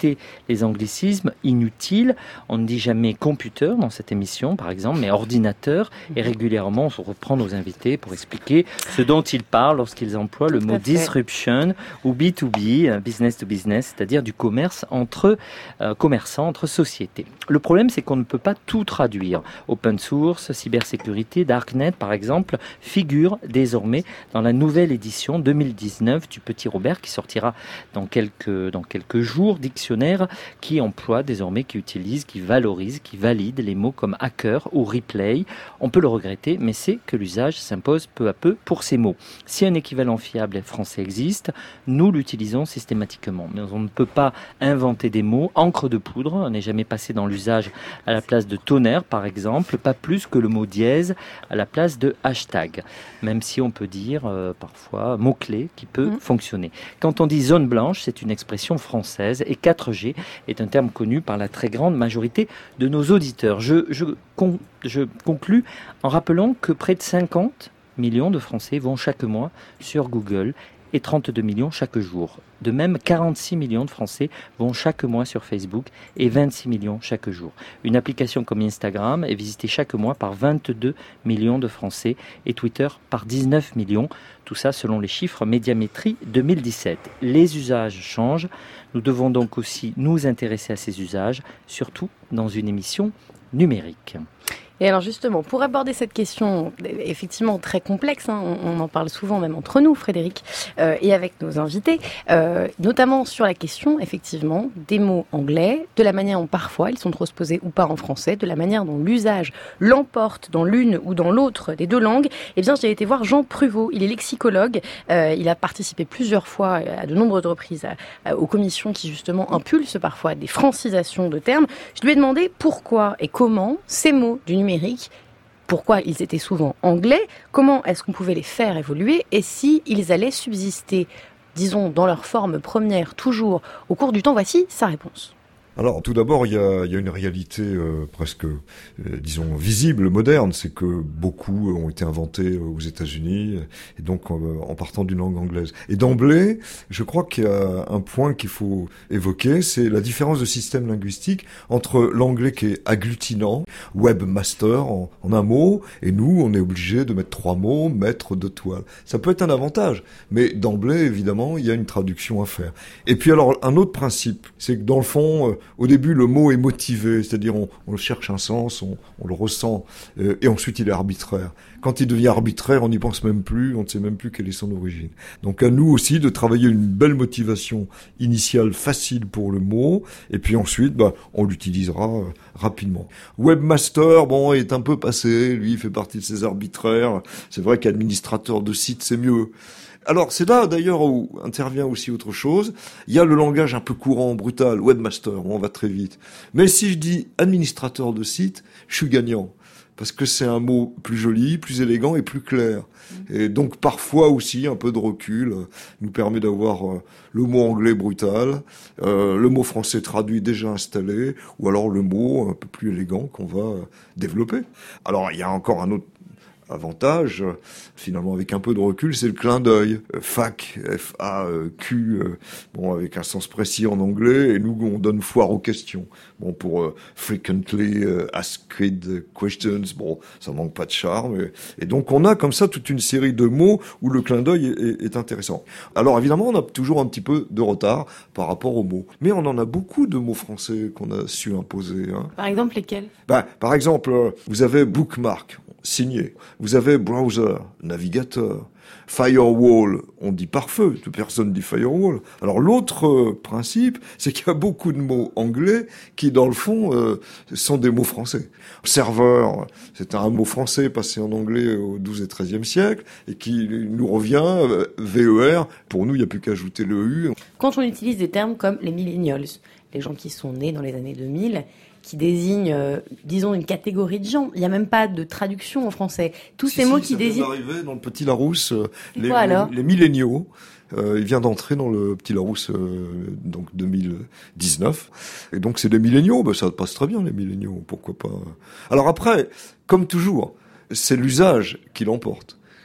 C: éviter les anglicismes inutiles. On ne dit jamais computer dans cette émission, par exemple, mais ordinateur. Et régulièrement, on reprend nos invités pour expliquer ce dont ils parlent lorsqu'ils emploient le mot disruption ou B deux B, business to business, c'est-à-dire du commerce entre euh, commerçants, entre sociétés. Le problème, c'est qu'on ne peut pas tout traduire. Open source, cybersécurité, darknet, par exemple, figurent désormais dans la nouvelle édition deux mille dix-neuf du Petit Robert qui sortira dans quelques, dans quelques jours. Dictionnaire qui emploie désormais, qui utilise, qui valorise, qui valide les mots comme hacker ou replay. On peut le regretter, mais c'est que l'usage s'impose peu à peu pour ces mots. Si un équivalent fiable français existe, nous l'utilisons systématiquement. Mais on ne peut pas inventer des mots. Encre de poudre n'est jamais passé dans l'usage à la place de tonnerre, par exemple, pas plus que le mot dièse à la place de hashtag. Même si on peut dire euh, parfois mot-clé qui peut mmh. fonctionner. Quand on dit zone blanche, c'est une expression française et quatre G est un terme connu par la très grande majorité de nos auditeurs. Je, je, con, je conclus en rappelant que près de cinquante millions de Français vont chaque mois sur Google et trente-deux millions chaque jour. De même, quarante-six millions de Français vont chaque mois sur Facebook et vingt-six millions chaque jour. Une application comme Instagram est visitée chaque mois par vingt-deux millions de Français et Twitter par dix-neuf millions. Tout ça selon les chiffres Médiamétrie deux mille dix-sept. Les usages changent. Nous devons donc aussi nous intéresser à ces usages, surtout dans une émission numérique.
D: Et alors justement, pour aborder cette question effectivement très complexe, hein, on, on en parle souvent même entre nous, Frédéric, euh, et avec nos invités, euh, notamment sur la question effectivement des mots anglais, de la manière dont parfois ils sont transposés ou pas en français, de la manière dont l'usage l'emporte dans l'une ou dans l'autre des deux langues. Eh bien, j'ai été voir Jean Pruvot, il est lexicologue, euh, il a participé plusieurs fois à de nombreuses reprises à, à, aux commissions qui justement impulsent parfois des francisations de termes. Je lui ai demandé pourquoi et comment ces mots du numérique pourquoi ils étaient souvent anglais, comment est-ce qu'on pouvait les faire évoluer et si ils allaient subsister, disons, dans leur forme première, toujours au cours du temps. Voici sa réponse.
I: Alors, tout d'abord, il y a, il y a une réalité euh, presque, euh, disons, visible, moderne, c'est que beaucoup ont été inventés aux États-Unis, et donc en, en partant d'une langue anglaise. Et d'emblée, je crois qu'il y a un point qu'il faut évoquer, c'est la différence de système linguistique entre l'anglais qui est agglutinant, webmaster en, en un mot, et nous, on est obligé de mettre trois mots, maître de toile. Ça peut être un avantage, mais d'emblée, évidemment, il y a une traduction à faire. Et puis alors, un autre principe, c'est que dans le fond, euh, au début, le mot est motivé, c'est-à-dire on, on cherche un sens, on, on le ressent, euh, et ensuite il est arbitraire. Quand il devient arbitraire, on n'y pense même plus, on ne sait même plus quelle est son origine. Donc à nous aussi de travailler une belle motivation initiale facile pour le mot, et puis ensuite, bah, on l'utilisera euh, rapidement. Webmaster, bon, est un peu passé, lui, il fait partie de ces arbitraires. C'est vrai qu'administrateur de site, c'est mieux. Alors, c'est là, d'ailleurs, où intervient aussi autre chose. Il y a le langage un peu courant, brutal, webmaster, on va très vite. Mais si je dis administrateur de site, je suis gagnant. Parce que c'est un mot plus joli, plus élégant et plus clair. Et donc, parfois aussi, un peu de recul nous permet d'avoir euh, le mot anglais brutal, euh, le mot français traduit déjà installé, ou alors le mot un peu plus élégant qu'on va euh, développer. Alors, il y a encore un autre avantage, finalement, avec un peu de recul, c'est le clin d'œil. Fac, F A Q, euh, bon, avec un sens précis en anglais, et nous, on donne foire aux questions. Bon, pour euh, frequently uh, asked questions, bon, ça manque pas de charme. Et, et donc, on a comme ça toute une série de mots où le clin d'œil est, est, est intéressant. Alors, évidemment, on a toujours un petit peu de retard par rapport aux mots. Mais on en a beaucoup de mots français qu'on a su imposer. Hein.
D: Par exemple, lesquels ?
I: Ben, par exemple, vous avez bookmark, signé. Vous avez browser, navigateur. Firewall, on dit pare-feu, personne dit firewall. Alors l'autre euh, principe, c'est qu'il y a beaucoup de mots anglais qui, dans le fond, euh, sont des mots français. Serveur, c'est un mot français passé en anglais au douzième et treizième siècle et qui nous revient, euh, V E R, pour nous, il n'y a plus qu'à ajouter le U.
D: Quand on utilise des termes comme les millennials, les gens qui sont nés dans les années deux mille, qui désignent, euh, disons, une catégorie de gens. Il n'y a même pas de traduction en français. Tous
I: si,
D: ces
I: si,
D: mots
I: ça
D: qui
I: vient
D: désignent...
I: d'arriver dans le Petit Larousse, euh, les,
D: quoi, alors
I: les, les milléniaux. Euh, il vient d'entrer dans le Petit Larousse, euh, donc deux mille dix-neuf. Et donc c'est des milléniaux, ben, ça passe très bien les milléniaux, pourquoi pas. Alors après, comme toujours, c'est l'usage qui l'emporte.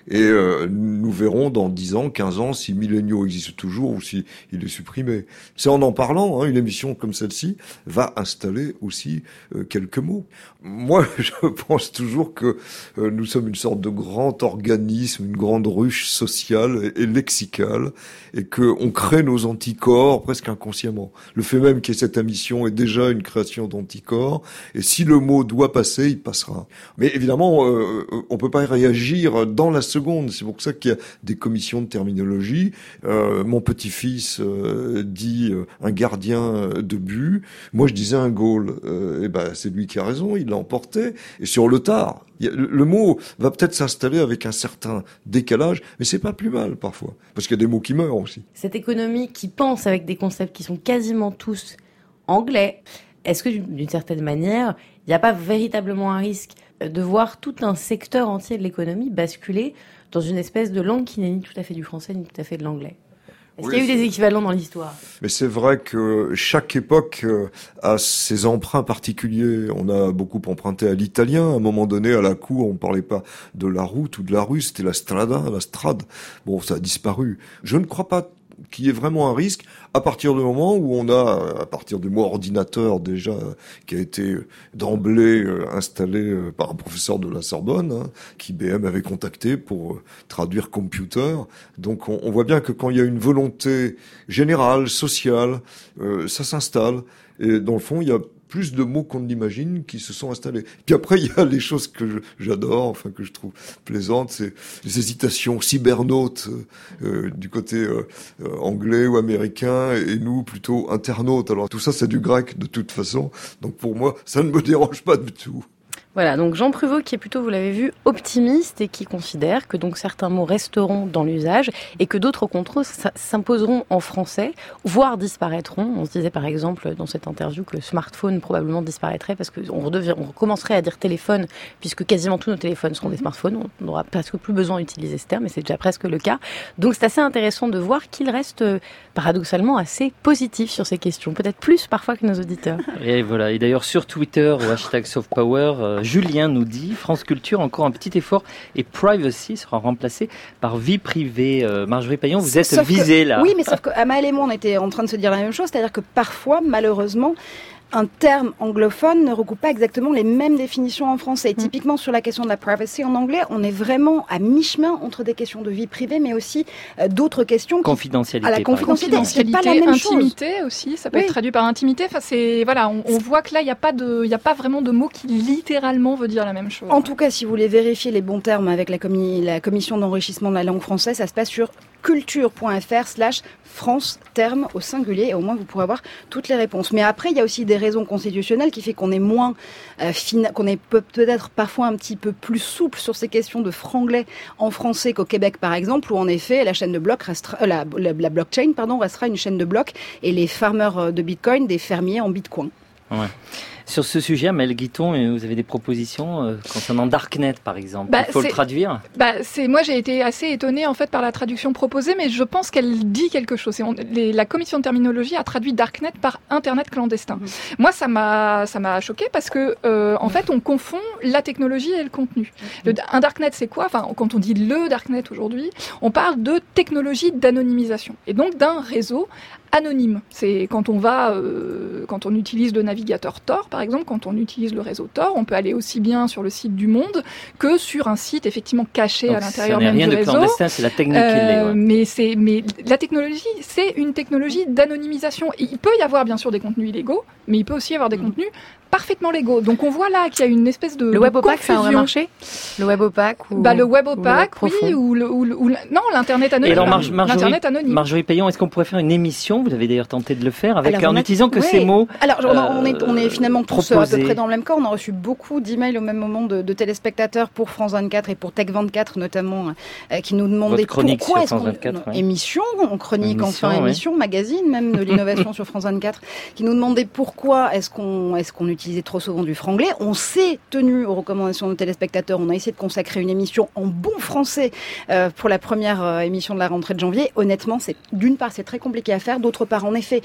I: Et euh, nous verrons dans dix ans, quinze ans, si Millenniaux existe toujours ou si il est supprimé. C'est en en parlant, hein, une émission comme celle-ci va installer aussi euh, quelques mots. Moi, je pense toujours que euh, nous sommes une sorte de grand organisme, une grande ruche sociale et, et lexicale, et que on crée nos anticorps presque inconsciemment. Le fait même qu'il y ait cette émission est déjà une création d'anticorps, et si le mot doit passer, il passera. Mais évidemment, euh, on peut pas réagir dans la seconde. C'est pour ça qu'il y a des commissions de terminologie. Euh, mon petit-fils euh, dit euh, un gardien de but. Moi, je disais un goal. Euh, et ben, c'est lui qui a raison. Il l'a emporté. Et sur le tard, il y a, le, le mot va peut-être s'installer avec un certain décalage, mais c'est pas plus mal parfois, parce qu'il y a des mots qui meurent aussi.
D: Cette économie qui pense avec des concepts qui sont quasiment tous anglais, est-ce que d'une certaine manière, il n'y a pas véritablement un risque de voir tout un secteur entier de l'économie basculer dans une espèce de langue qui n'est ni tout à fait du français ni tout à fait de l'anglais ? Est-ce oui, qu'il y a eu des équivalents dans l'histoire ?
I: Mais c'est vrai que chaque époque a ses emprunts particuliers. On a beaucoup emprunté à l'italien. À un moment donné, à la cour, on ne parlait pas de la route ou de la rue, c'était la strada, la strade. Bon, ça a disparu. Je ne crois pas qu'il y ait vraiment un risque à partir du moment où on a, à partir du mot ordinateur déjà, qui a été d'emblée installé par un professeur de la Sorbonne, hein, qui B M avait contacté pour traduire computer. Donc on, on voit bien que quand il y a une volonté générale, sociale, euh, ça s'installe. Et dans le fond, il y a plus de mots qu'on ne l'imagine qui se sont installés. Puis après, il y a les choses que je, j'adore, enfin que je trouve plaisantes, c'est les hésitations cybernautes euh, du côté euh, anglais ou américain, et nous plutôt internautes. Alors tout ça, c'est du grec de toute façon. Donc pour moi, ça ne me dérange pas du tout.
D: Voilà, donc Jean Pruvot qui est plutôt, vous l'avez vu, optimiste et qui considère que donc certains mots resteront dans l'usage et que d'autres contrôles s'imposeront en français, voire disparaîtront. On se disait par exemple dans cette interview que smartphone probablement disparaîtrait parce qu'on on recommencerait à dire téléphone puisque quasiment tous nos téléphones seront des smartphones. On n'aura presque plus besoin d'utiliser ce terme et c'est déjà presque le cas. Donc c'est assez intéressant de voir qu'il reste paradoxalement assez positif sur ces questions, peut-être plus parfois que nos auditeurs.
C: Et voilà, et d'ailleurs sur Twitter, au hashtag SoftPower, euh, Julien nous dit, France Culture, encore un petit effort et privacy sera remplacé par vie privée. Euh, Marjorie Paillon, vous êtes
F: sauf
C: visée
F: que,
C: là.
F: Oui, mais sauf que Amael et moi, on était en train de se dire la même chose, c'est-à-dire que parfois, malheureusement, un terme anglophone ne recoupe pas exactement les mêmes définitions en français. Et typiquement, sur la question de la privacy en anglais, on est vraiment à mi-chemin entre des questions de vie privée, mais aussi euh, d'autres questions.
C: Confidentialité.
F: À la confidentialité, c'est pas la même chose.
G: Intimité aussi, ça peut oui. être traduit par intimité. Enfin, c'est, voilà, on, on voit que là, il n'y a pas de, il n'y a pas vraiment de mot qui littéralement veut dire la même chose.
F: En tout cas, si vous voulez vérifier les bons termes avec la, commi- la commission d'enrichissement de la langue française, ça se passe sur culture.fr slash France terme au singulier, et au moins vous pourrez avoir toutes les réponses. Mais après, il y a aussi des raisons constitutionnelles qui fait qu'on est moins euh, fina- qu'on est peut- peut-être parfois un petit peu plus souple sur ces questions de franglais en français qu'au Québec par exemple, où en effet la chaîne de blocs restera, euh, la, la, la blockchain pardon restera une chaîne de blocs et les farmers de Bitcoin des fermiers en Bitcoin.
C: Ouais. Sur ce sujet, Maëlle Guiton, vous avez des propositions euh, concernant Darknet, par exemple.
G: Bah,
C: Il faut
G: c'est,
C: le traduire.
G: Bah, c'est, moi, j'ai été assez étonnée en fait par la traduction proposée, mais je pense qu'elle dit quelque chose. Et on, les, la commission de terminologie a traduit Darknet par Internet clandestin. Mmh. Moi, ça m'a, ça m'a choqué parce que, euh, en mmh. fait, on confond la technologie et le contenu. Mmh. Le, un Darknet, c'est quoi ? Enfin, quand on dit le Darknet aujourd'hui, on parle de technologie d'anonymisation et donc d'un réseau anonyme. C'est quand on va, euh, quand on utilise le navigateur Tor, par exemple, quand on utilise le réseau Tor, on peut aller aussi bien sur le site du Monde que sur un site effectivement caché
C: donc
G: à l'intérieur même
C: rien
G: du
C: de
G: réseau.
C: Clandestin, c'est la technique euh, qui l'est. Ouais.
G: Mais c'est, mais la technologie, c'est une technologie d'anonymisation. Et il peut y avoir bien sûr des contenus illégaux, mais il peut aussi y avoir des mmh. contenus parfaitement légaux. Donc on voit là qu'il y a une espèce de
D: le web opaque,
G: confusion.
D: Ça aurait marché. Le web opaque ou
G: bah le web opaque,
D: ou le
G: oui, ou le, ou le ou le, non l'internet anonyme.
C: Et alors Mar- Marjorie,
G: l'internet anonyme.
C: Marjorie Paillon, est-ce qu'on pourrait faire une émission ? Vous avez d'ailleurs tenté de le faire avec
F: alors,
C: en
F: a,
C: utilisant que
F: ouais.
C: ces mots.
F: Alors on, euh, on est on est finalement tous
C: proposés.
F: à peu près dans le même cas. On a reçu beaucoup d'emails au même moment de, de téléspectateurs pour France vingt-quatre et pour Tech vingt-quatre notamment, euh, qui nous demandaient pourquoi est-ce qu'on
C: vingt-quatre, ouais.
F: émission, on chronique
C: émission,
F: enfin
C: ouais.
F: émission, magazine même de l'innovation sur France vingt-quatre, qui nous demandaient pourquoi est-ce qu'on est-ce qu'on utilisait trop souvent du franglais. On s'est tenu aux recommandations de nos téléspectateurs. On a essayé de consacrer une émission en bon français euh, pour la première euh, émission de la rentrée de janvier. Honnêtement, c'est d'une part c'est très compliqué à faire, d'autre part en effet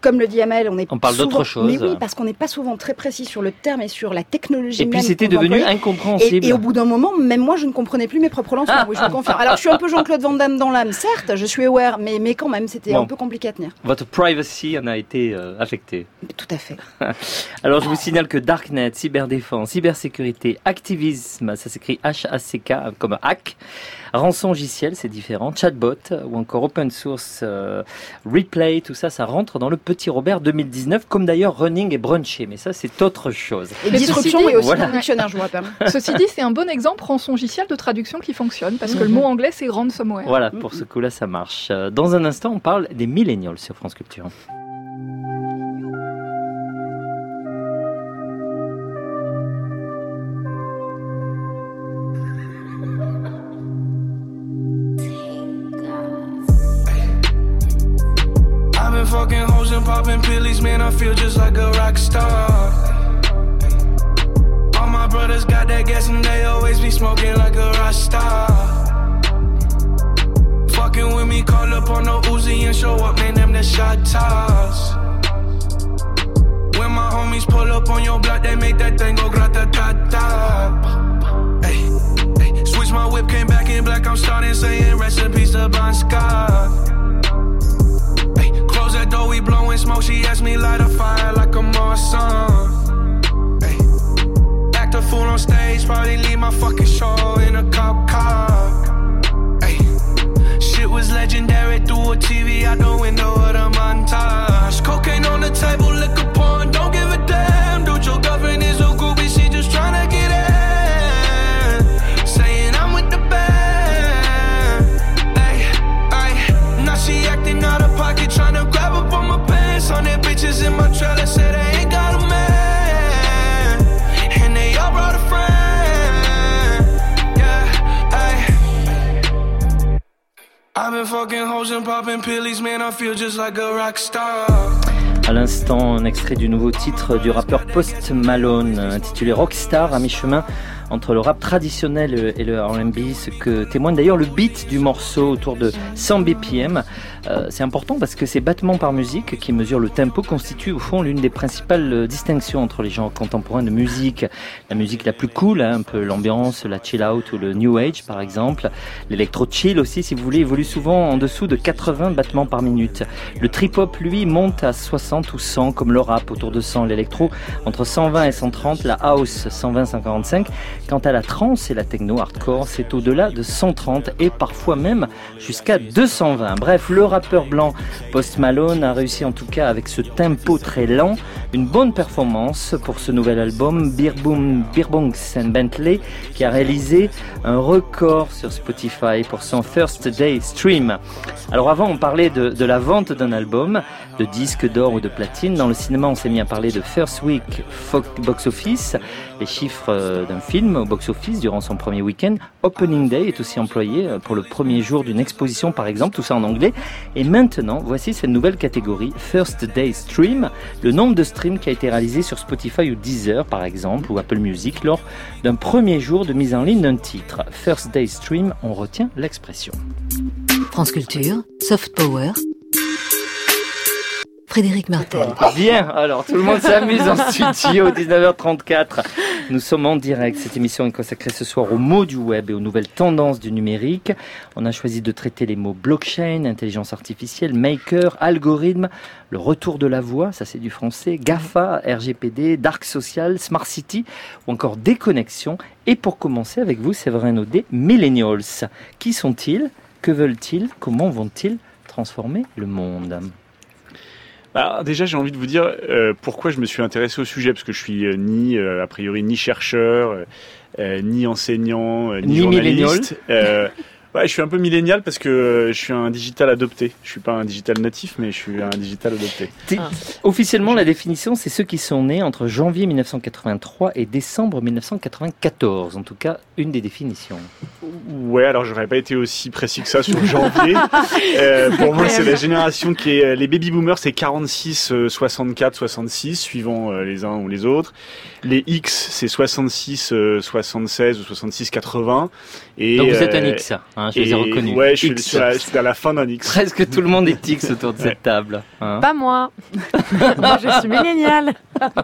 F: comme le dit Amel, on est
C: on parle
F: souvent,
C: d'autre chose.
F: Mais oui, parce qu'on n'est pas souvent très précis sur le terme et sur la technologie.
C: Et puis
F: même
C: c'était
F: qu'on va
C: devenu
F: employer.
C: incompréhensible.
F: Et, et au bout d'un moment, même moi, je ne comprenais plus mes propres lancements.
C: Ah,
F: oui, je le confirme. Alors, je suis un peu Jean-Claude Van Damme dans l'âme, certes, je suis aware, mais, mais quand même, c'était
C: Bon.
F: un peu compliqué à tenir.
C: Votre privacy en a été euh, affectée.
F: Tout à fait.
C: Alors je vous signale que Darknet, cyberdéfense, cybersécurité, activisme, ça s'écrit H A C K comme hack, rançongiciel, c'est différent, chatbot ou encore open source, euh, replay, tout ça, ça rentre dans le Petit Robert deux mille dix-neuf, comme d'ailleurs running et brunché, mais ça c'est autre chose.
F: Et
G: Mais
F: disruption
G: ceci dit,
F: est aussi
C: voilà.
F: dans le dictionnaire, je vous rappelle.
G: Ceci dit, c'est un bon exemple rançongiciel de traduction qui fonctionne, parce que le mot anglais, c'est ransomware.
C: Voilà, pour ce coup-là ça marche. Euh, Dans un instant, on parle des millennials sur France Culture.
J: I've been fucking hoes and popping pillies, man, I feel just like a rock star. All my brothers got that gas and they always be smoking like a rock star. Fucking with me, call up on the Uzi and show up, man, them the shot toss. When my homies pull up on your block, they make that thing go grata-ta-ta. Hey, hey, switch my whip, came back in black, I'm starting saying recipes to Bon Scott. Hey, close that door, we blowing smoke, she asked me light a fire like a Marsan. Hey, act a fool on stage, probably leave my fucking show in a cop car. Shit was legendary through a T V out the window of the montage. Cocaine on the table, liquor porn, don't give a damn. Dude, your girlfriend is a groupie, she just tryna get in. Saying I'm with the band. Ay, ay, now she acting out of pocket, tryna grab up on my pants. On their bitches in my trailer, say they ain't got a man. And they all brought a friend. I've been fucking hoes and popping pillies, man, I feel just like a rock star.
C: À l'instant, un extrait du nouveau titre du rappeur Post Malone, intitulé Rockstar, à mi-chemin entre le rap traditionnel et le R and B, ce que témoigne d'ailleurs le beat du morceau autour de cent B P M. Euh, c'est important parce que ces battements par musique qui mesurent le tempo constituent au fond l'une des principales distinctions entre les genres contemporains de musique. La musique la plus cool, hein, un peu l'ambiance, la chill out ou le new age par exemple. L'électro chill aussi, si vous voulez, évolue souvent en dessous de quatre-vingts battements par minute. Le trip-hop, lui, monte à soixante ou cent, comme le rap autour de cent. L'électro, entre cent vingt et cent trente. La house, cent vingt à cent quarante-cinq. Quant à la trance et la techno hardcore, c'est au-delà de cent trente et parfois même jusqu'à deux cent vingt. Bref, le rappeur blanc Post Malone a réussi en tout cas avec ce tempo très lent une bonne performance pour ce nouvel album Beer Boom, Beer Bongs and Bentley, qui a réalisé un record sur Spotify pour son First Day Stream. Alors avant on parlait de, de la vente d'un album, de disques d'or ou de platine. Dans le cinéma on s'est mis à parler de First Week Box Office, les chiffres d'un film au box-office durant son premier week-end. Opening Day est aussi employé pour le premier jour d'une exposition par exemple, tout ça en anglais. Et maintenant, voici cette nouvelle catégorie, First Day Stream, le nombre de streams qui a été réalisé sur Spotify ou Deezer par exemple, ou Apple Music lors d'un premier jour de mise en ligne d'un titre. First Day Stream, on retient l'expression.
H: France Culture, Soft Power, Frédéric Martel.
C: Bien, alors tout le monde s'amuse en studio, dix-neuf heures trente-quatre. Nous sommes en direct. Cette émission est consacrée ce soir aux mots du web et aux nouvelles tendances du numérique. On a choisi de traiter les mots blockchain, intelligence artificielle, maker, algorithme, le retour de la voix, ça c'est du français, GAFA, R G P D, dark social, smart city ou encore déconnexion. Et pour commencer avec vous, Séverin Naudet, millennials. Qui sont-ils? Que veulent-ils? Comment vont-ils transformer le monde?
E: Alors, déjà, j'ai envie de vous dire euh, pourquoi je me suis intéressé au sujet, parce que je suis euh, ni, euh, a priori, ni chercheur, euh, ni enseignant, euh, ni,
C: ni
E: journaliste. Euh, ouais, je suis un peu millénial parce que euh, je suis un digital adopté. Je suis pas un digital natif, mais je suis un digital adopté.
C: Ah. Officiellement, la définition, c'est ceux qui sont nés entre janvier mille neuf cent quatre-vingt-trois et décembre mille neuf cent quatre-vingt-quatorze. En tout cas, une des définitions.
E: Ouais, alors j'aurais pas été aussi précis que ça sur janvier. euh, pour moi, c'est la génération qui est... Les baby boomers, c'est quarante-six, soixante-quatre, soixante-six, suivant euh, les uns ou les autres. Les X, c'est soixante-six, soixante-seize ou soixante-six, quatre-vingts. Et,
C: donc vous êtes un
E: euh,
C: X. Hein, je les ai reconnus.
E: Ouais, je suis,
C: X.
E: sur la, je suis à la fin d'un X.
C: Presque tout le monde est X autour de cette
E: Ouais.
C: table. Hein.
D: Pas moi. Moi, je suis milléniale.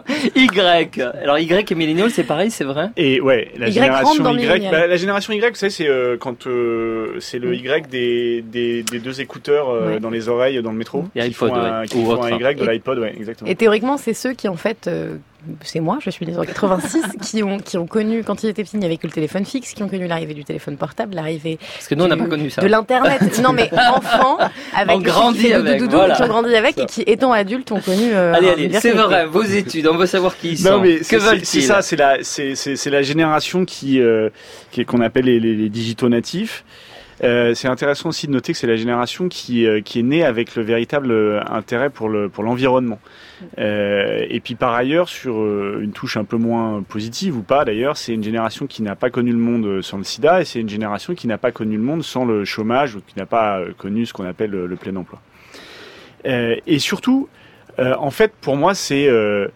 C: Y. Alors Y et millénial, c'est pareil, c'est vrai.
E: Et ouais, la
D: Y
E: génération
D: rentre dans
E: Y,
D: millénial.
E: bah, la génération Y, vous savez, c'est euh, quand euh, c'est le Y des, des, des deux écouteurs euh,
D: Ouais.
E: dans les oreilles dans le métro.
C: Et
E: qui
C: iPod,
E: font un,
C: ouais.
E: qui
C: Ou
E: font
C: autre.
E: un Y de
D: Et-
E: l'iPod, ouais, exactement.
D: Et théoriquement, c'est ceux qui, en fait, euh, c'est moi, je suis des années quatre-vingt-six, qui ont, qui ont connu, quand ils étaient petits, il n'y avait que le téléphone fixe, qui ont connu l'arrivée du téléphone portable, l'arrivée
C: Parce que nous, on n'a
D: du-
C: pas connu ça.
D: de l'Internet. Non, mais enfants, avec
C: On grandit avec,
D: doudou,
C: voilà.
D: qui ont grandi avec et qui, étant adultes, ont connu. Euh,
C: Allez,
D: un
C: allez,
D: univers
C: c'est
D: connecté.
C: vrai, vos études, on veut savoir qui ils
E: Non,
C: sont.
E: mais
C: Que
E: c'est- c'est
C: veulent-ils
E: c'est ça, c'est la, c'est c'est c'est la génération qui, euh, qui est- qu'on appelle les, les, les digitaux natifs. Euh, c'est intéressant aussi de noter que c'est la génération qui, euh, qui est née avec le véritable euh, intérêt pour le pour l'environnement. Euh, et puis par ailleurs, sur euh, une touche un peu moins positive ou pas d'ailleurs, c'est une génération qui n'a pas connu le monde sans le sida et c'est une génération qui n'a pas connu le monde sans le chômage ou qui n'a pas euh, connu ce qu'on appelle le, le plein emploi. Euh, et surtout, euh, en fait, pour moi, c'est euh,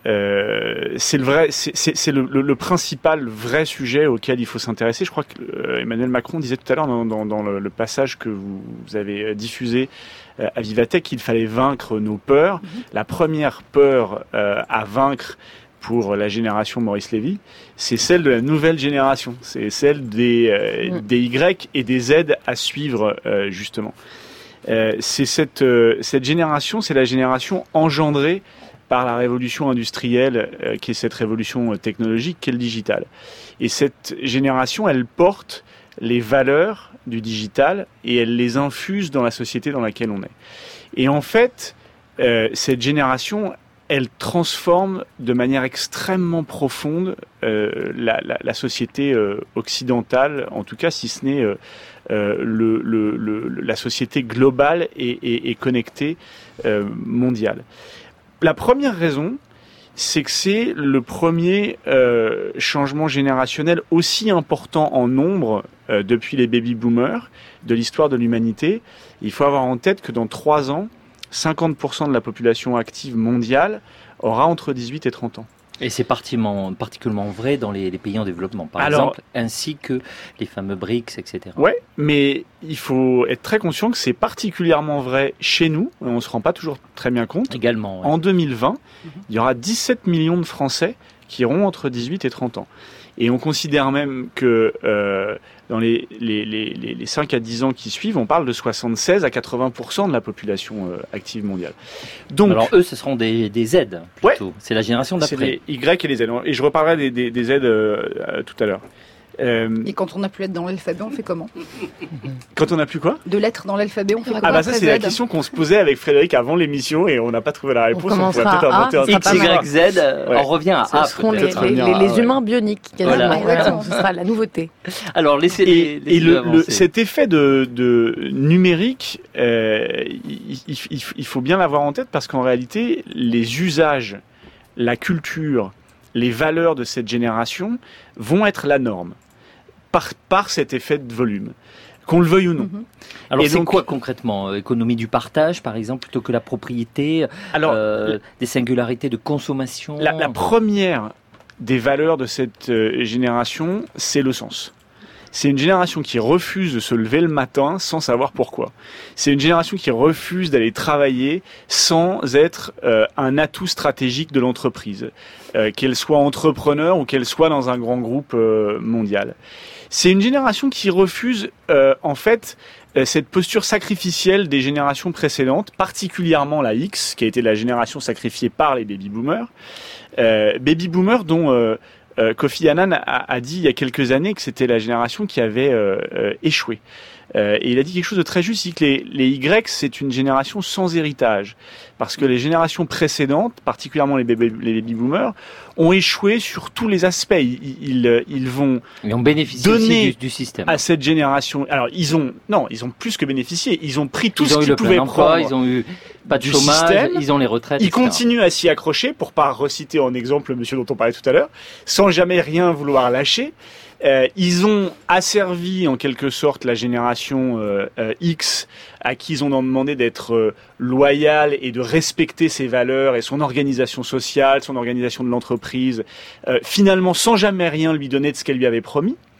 E: Euh, c'est le vrai, c'est, c'est, c'est le, le, le principal vrai sujet auquel il faut s'intéresser. Je crois que euh, Emmanuel Macron disait tout à l'heure dans, dans, dans le, le passage que vous, vous avez diffusé euh, à Vivatech qu'il fallait vaincre nos peurs. Mmh. La première peur euh, à vaincre pour la génération Maurice Lévy, c'est celle de la nouvelle génération. C'est celle des, euh, mmh. des Y et des Z à suivre euh, justement. Euh, c'est cette, euh, cette génération, c'est la génération engendrée par la révolution industrielle, euh, qui est cette révolution euh, technologique, qu'est le digital. Et cette génération, elle porte les valeurs du digital et elle les infuse dans la société dans laquelle on est. Et en fait, euh, cette génération, elle transforme de manière extrêmement profonde euh, la, la, la société euh, occidentale, en tout cas si ce n'est euh, euh, le, le, le, la société globale et, et, et connectée euh, mondiale. La première raison, c'est que c'est le premier euh, changement générationnel aussi important en nombre euh, depuis les baby-boomers de l'histoire de l'humanité. Il faut avoir en tête que dans trois ans, cinquante pour cent de la population active mondiale aura entre dix-huit et trente ans.
C: Et c'est particulièrement, particulièrement vrai dans les, les pays en développement, par
E: Alors,
C: exemple, ainsi que les fameux B R I C S, et cetera.
E: Ouais, mais il faut être très conscient que c'est particulièrement vrai chez nous, et on ne se rend pas toujours très bien compte.
C: Également, ouais.
E: En deux mille vingt, mmh. il y aura dix-sept millions de Français qui auront entre dix-huit et trente ans. Et on considère même que euh, dans les, les, les, les cinq à dix ans qui suivent, on parle de soixante-seize à quatre-vingts pour cent de la population euh, active mondiale.
C: Donc, alors eux, ce seront des, des Z, plutôt. Ouais, c'est la génération d'après.
E: C'est les Y et les Z. Et je reparlerai des, des, des Z euh, euh, tout à l'heure.
F: Euh... Et quand on n'a plus lettres dans l'alphabet, on fait comment?
E: Quand on n'a plus quoi?
F: De lettres dans l'alphabet, on fait comment?
E: Ah bah ça c'est Z. La question qu'on se posait avec Frédéric avant l'émission et on n'a pas trouvé la réponse.
D: On,
E: on pourrait peut-être inventer un
C: X, Y, Z, ouais. On revient à A.
D: Ce seront les, les, les, les humains bioniques. Voilà. Voilà. Ce sera la nouveauté.
C: Alors laissez
E: et,
C: les, les
E: et le, le, cet effet de, de numérique, euh, il, il, il, il faut bien l'avoir en tête parce qu'en réalité, les usages, la culture, les valeurs de cette génération vont être la norme. Par, par cet effet de volume, qu'on le veuille ou non.
C: Mm-hmm. Alors, et c'est donc, quoi concrètement? Économie du partage, par exemple, plutôt que la propriété, alors, euh, des singularités de consommation?
E: La, la première des valeurs de cette euh, génération, c'est le sens. C'est une génération qui refuse de se lever le matin sans savoir pourquoi. C'est une génération qui refuse d'aller travailler sans être euh, un atout stratégique de l'entreprise, euh, qu'elle soit entrepreneur ou qu'elle soit dans un grand groupe euh, mondial. C'est une génération qui refuse, euh, en fait, euh, cette posture sacrificielle des générations précédentes, particulièrement la X, qui a été la génération sacrifiée par les baby-boomers. Euh, baby-boomers dont... Euh, Euh, Kofi Annan a, a dit il y a quelques années que c'était la génération qui avait euh, euh, échoué. Euh, et il a dit quelque chose de très juste, il dit que les, les Y, c'est une génération sans héritage. Parce que les générations précédentes, particulièrement les baby, les baby boomers, ont échoué sur tous les aspects. Ils, ils, ils vont
C: ils ont bénéficié
E: donner
C: du, du système.
E: À cette génération. Alors ils ont, non, ils ont plus que bénéficié. Ils ont pris tout
C: ils
E: ce qu'ils pouvaient prendre.
C: Ils ont eu pas de
E: du
C: chômage,
E: système.
C: Ils ont les retraites.
E: Ils
C: et cetera.
E: continuent à s'y accrocher, pour pas reciter en exemple le monsieur dont on parlait tout à l'heure, sans jamais rien vouloir lâcher. Euh, ils ont asservi en quelque sorte la génération euh, euh, X, à qui ils ont demandé d'être euh, loyal et de respecter ses valeurs et son organisation sociale, son organisation de l'entreprise, euh, finalement sans jamais rien lui donner de ce qu'elle lui avait promis.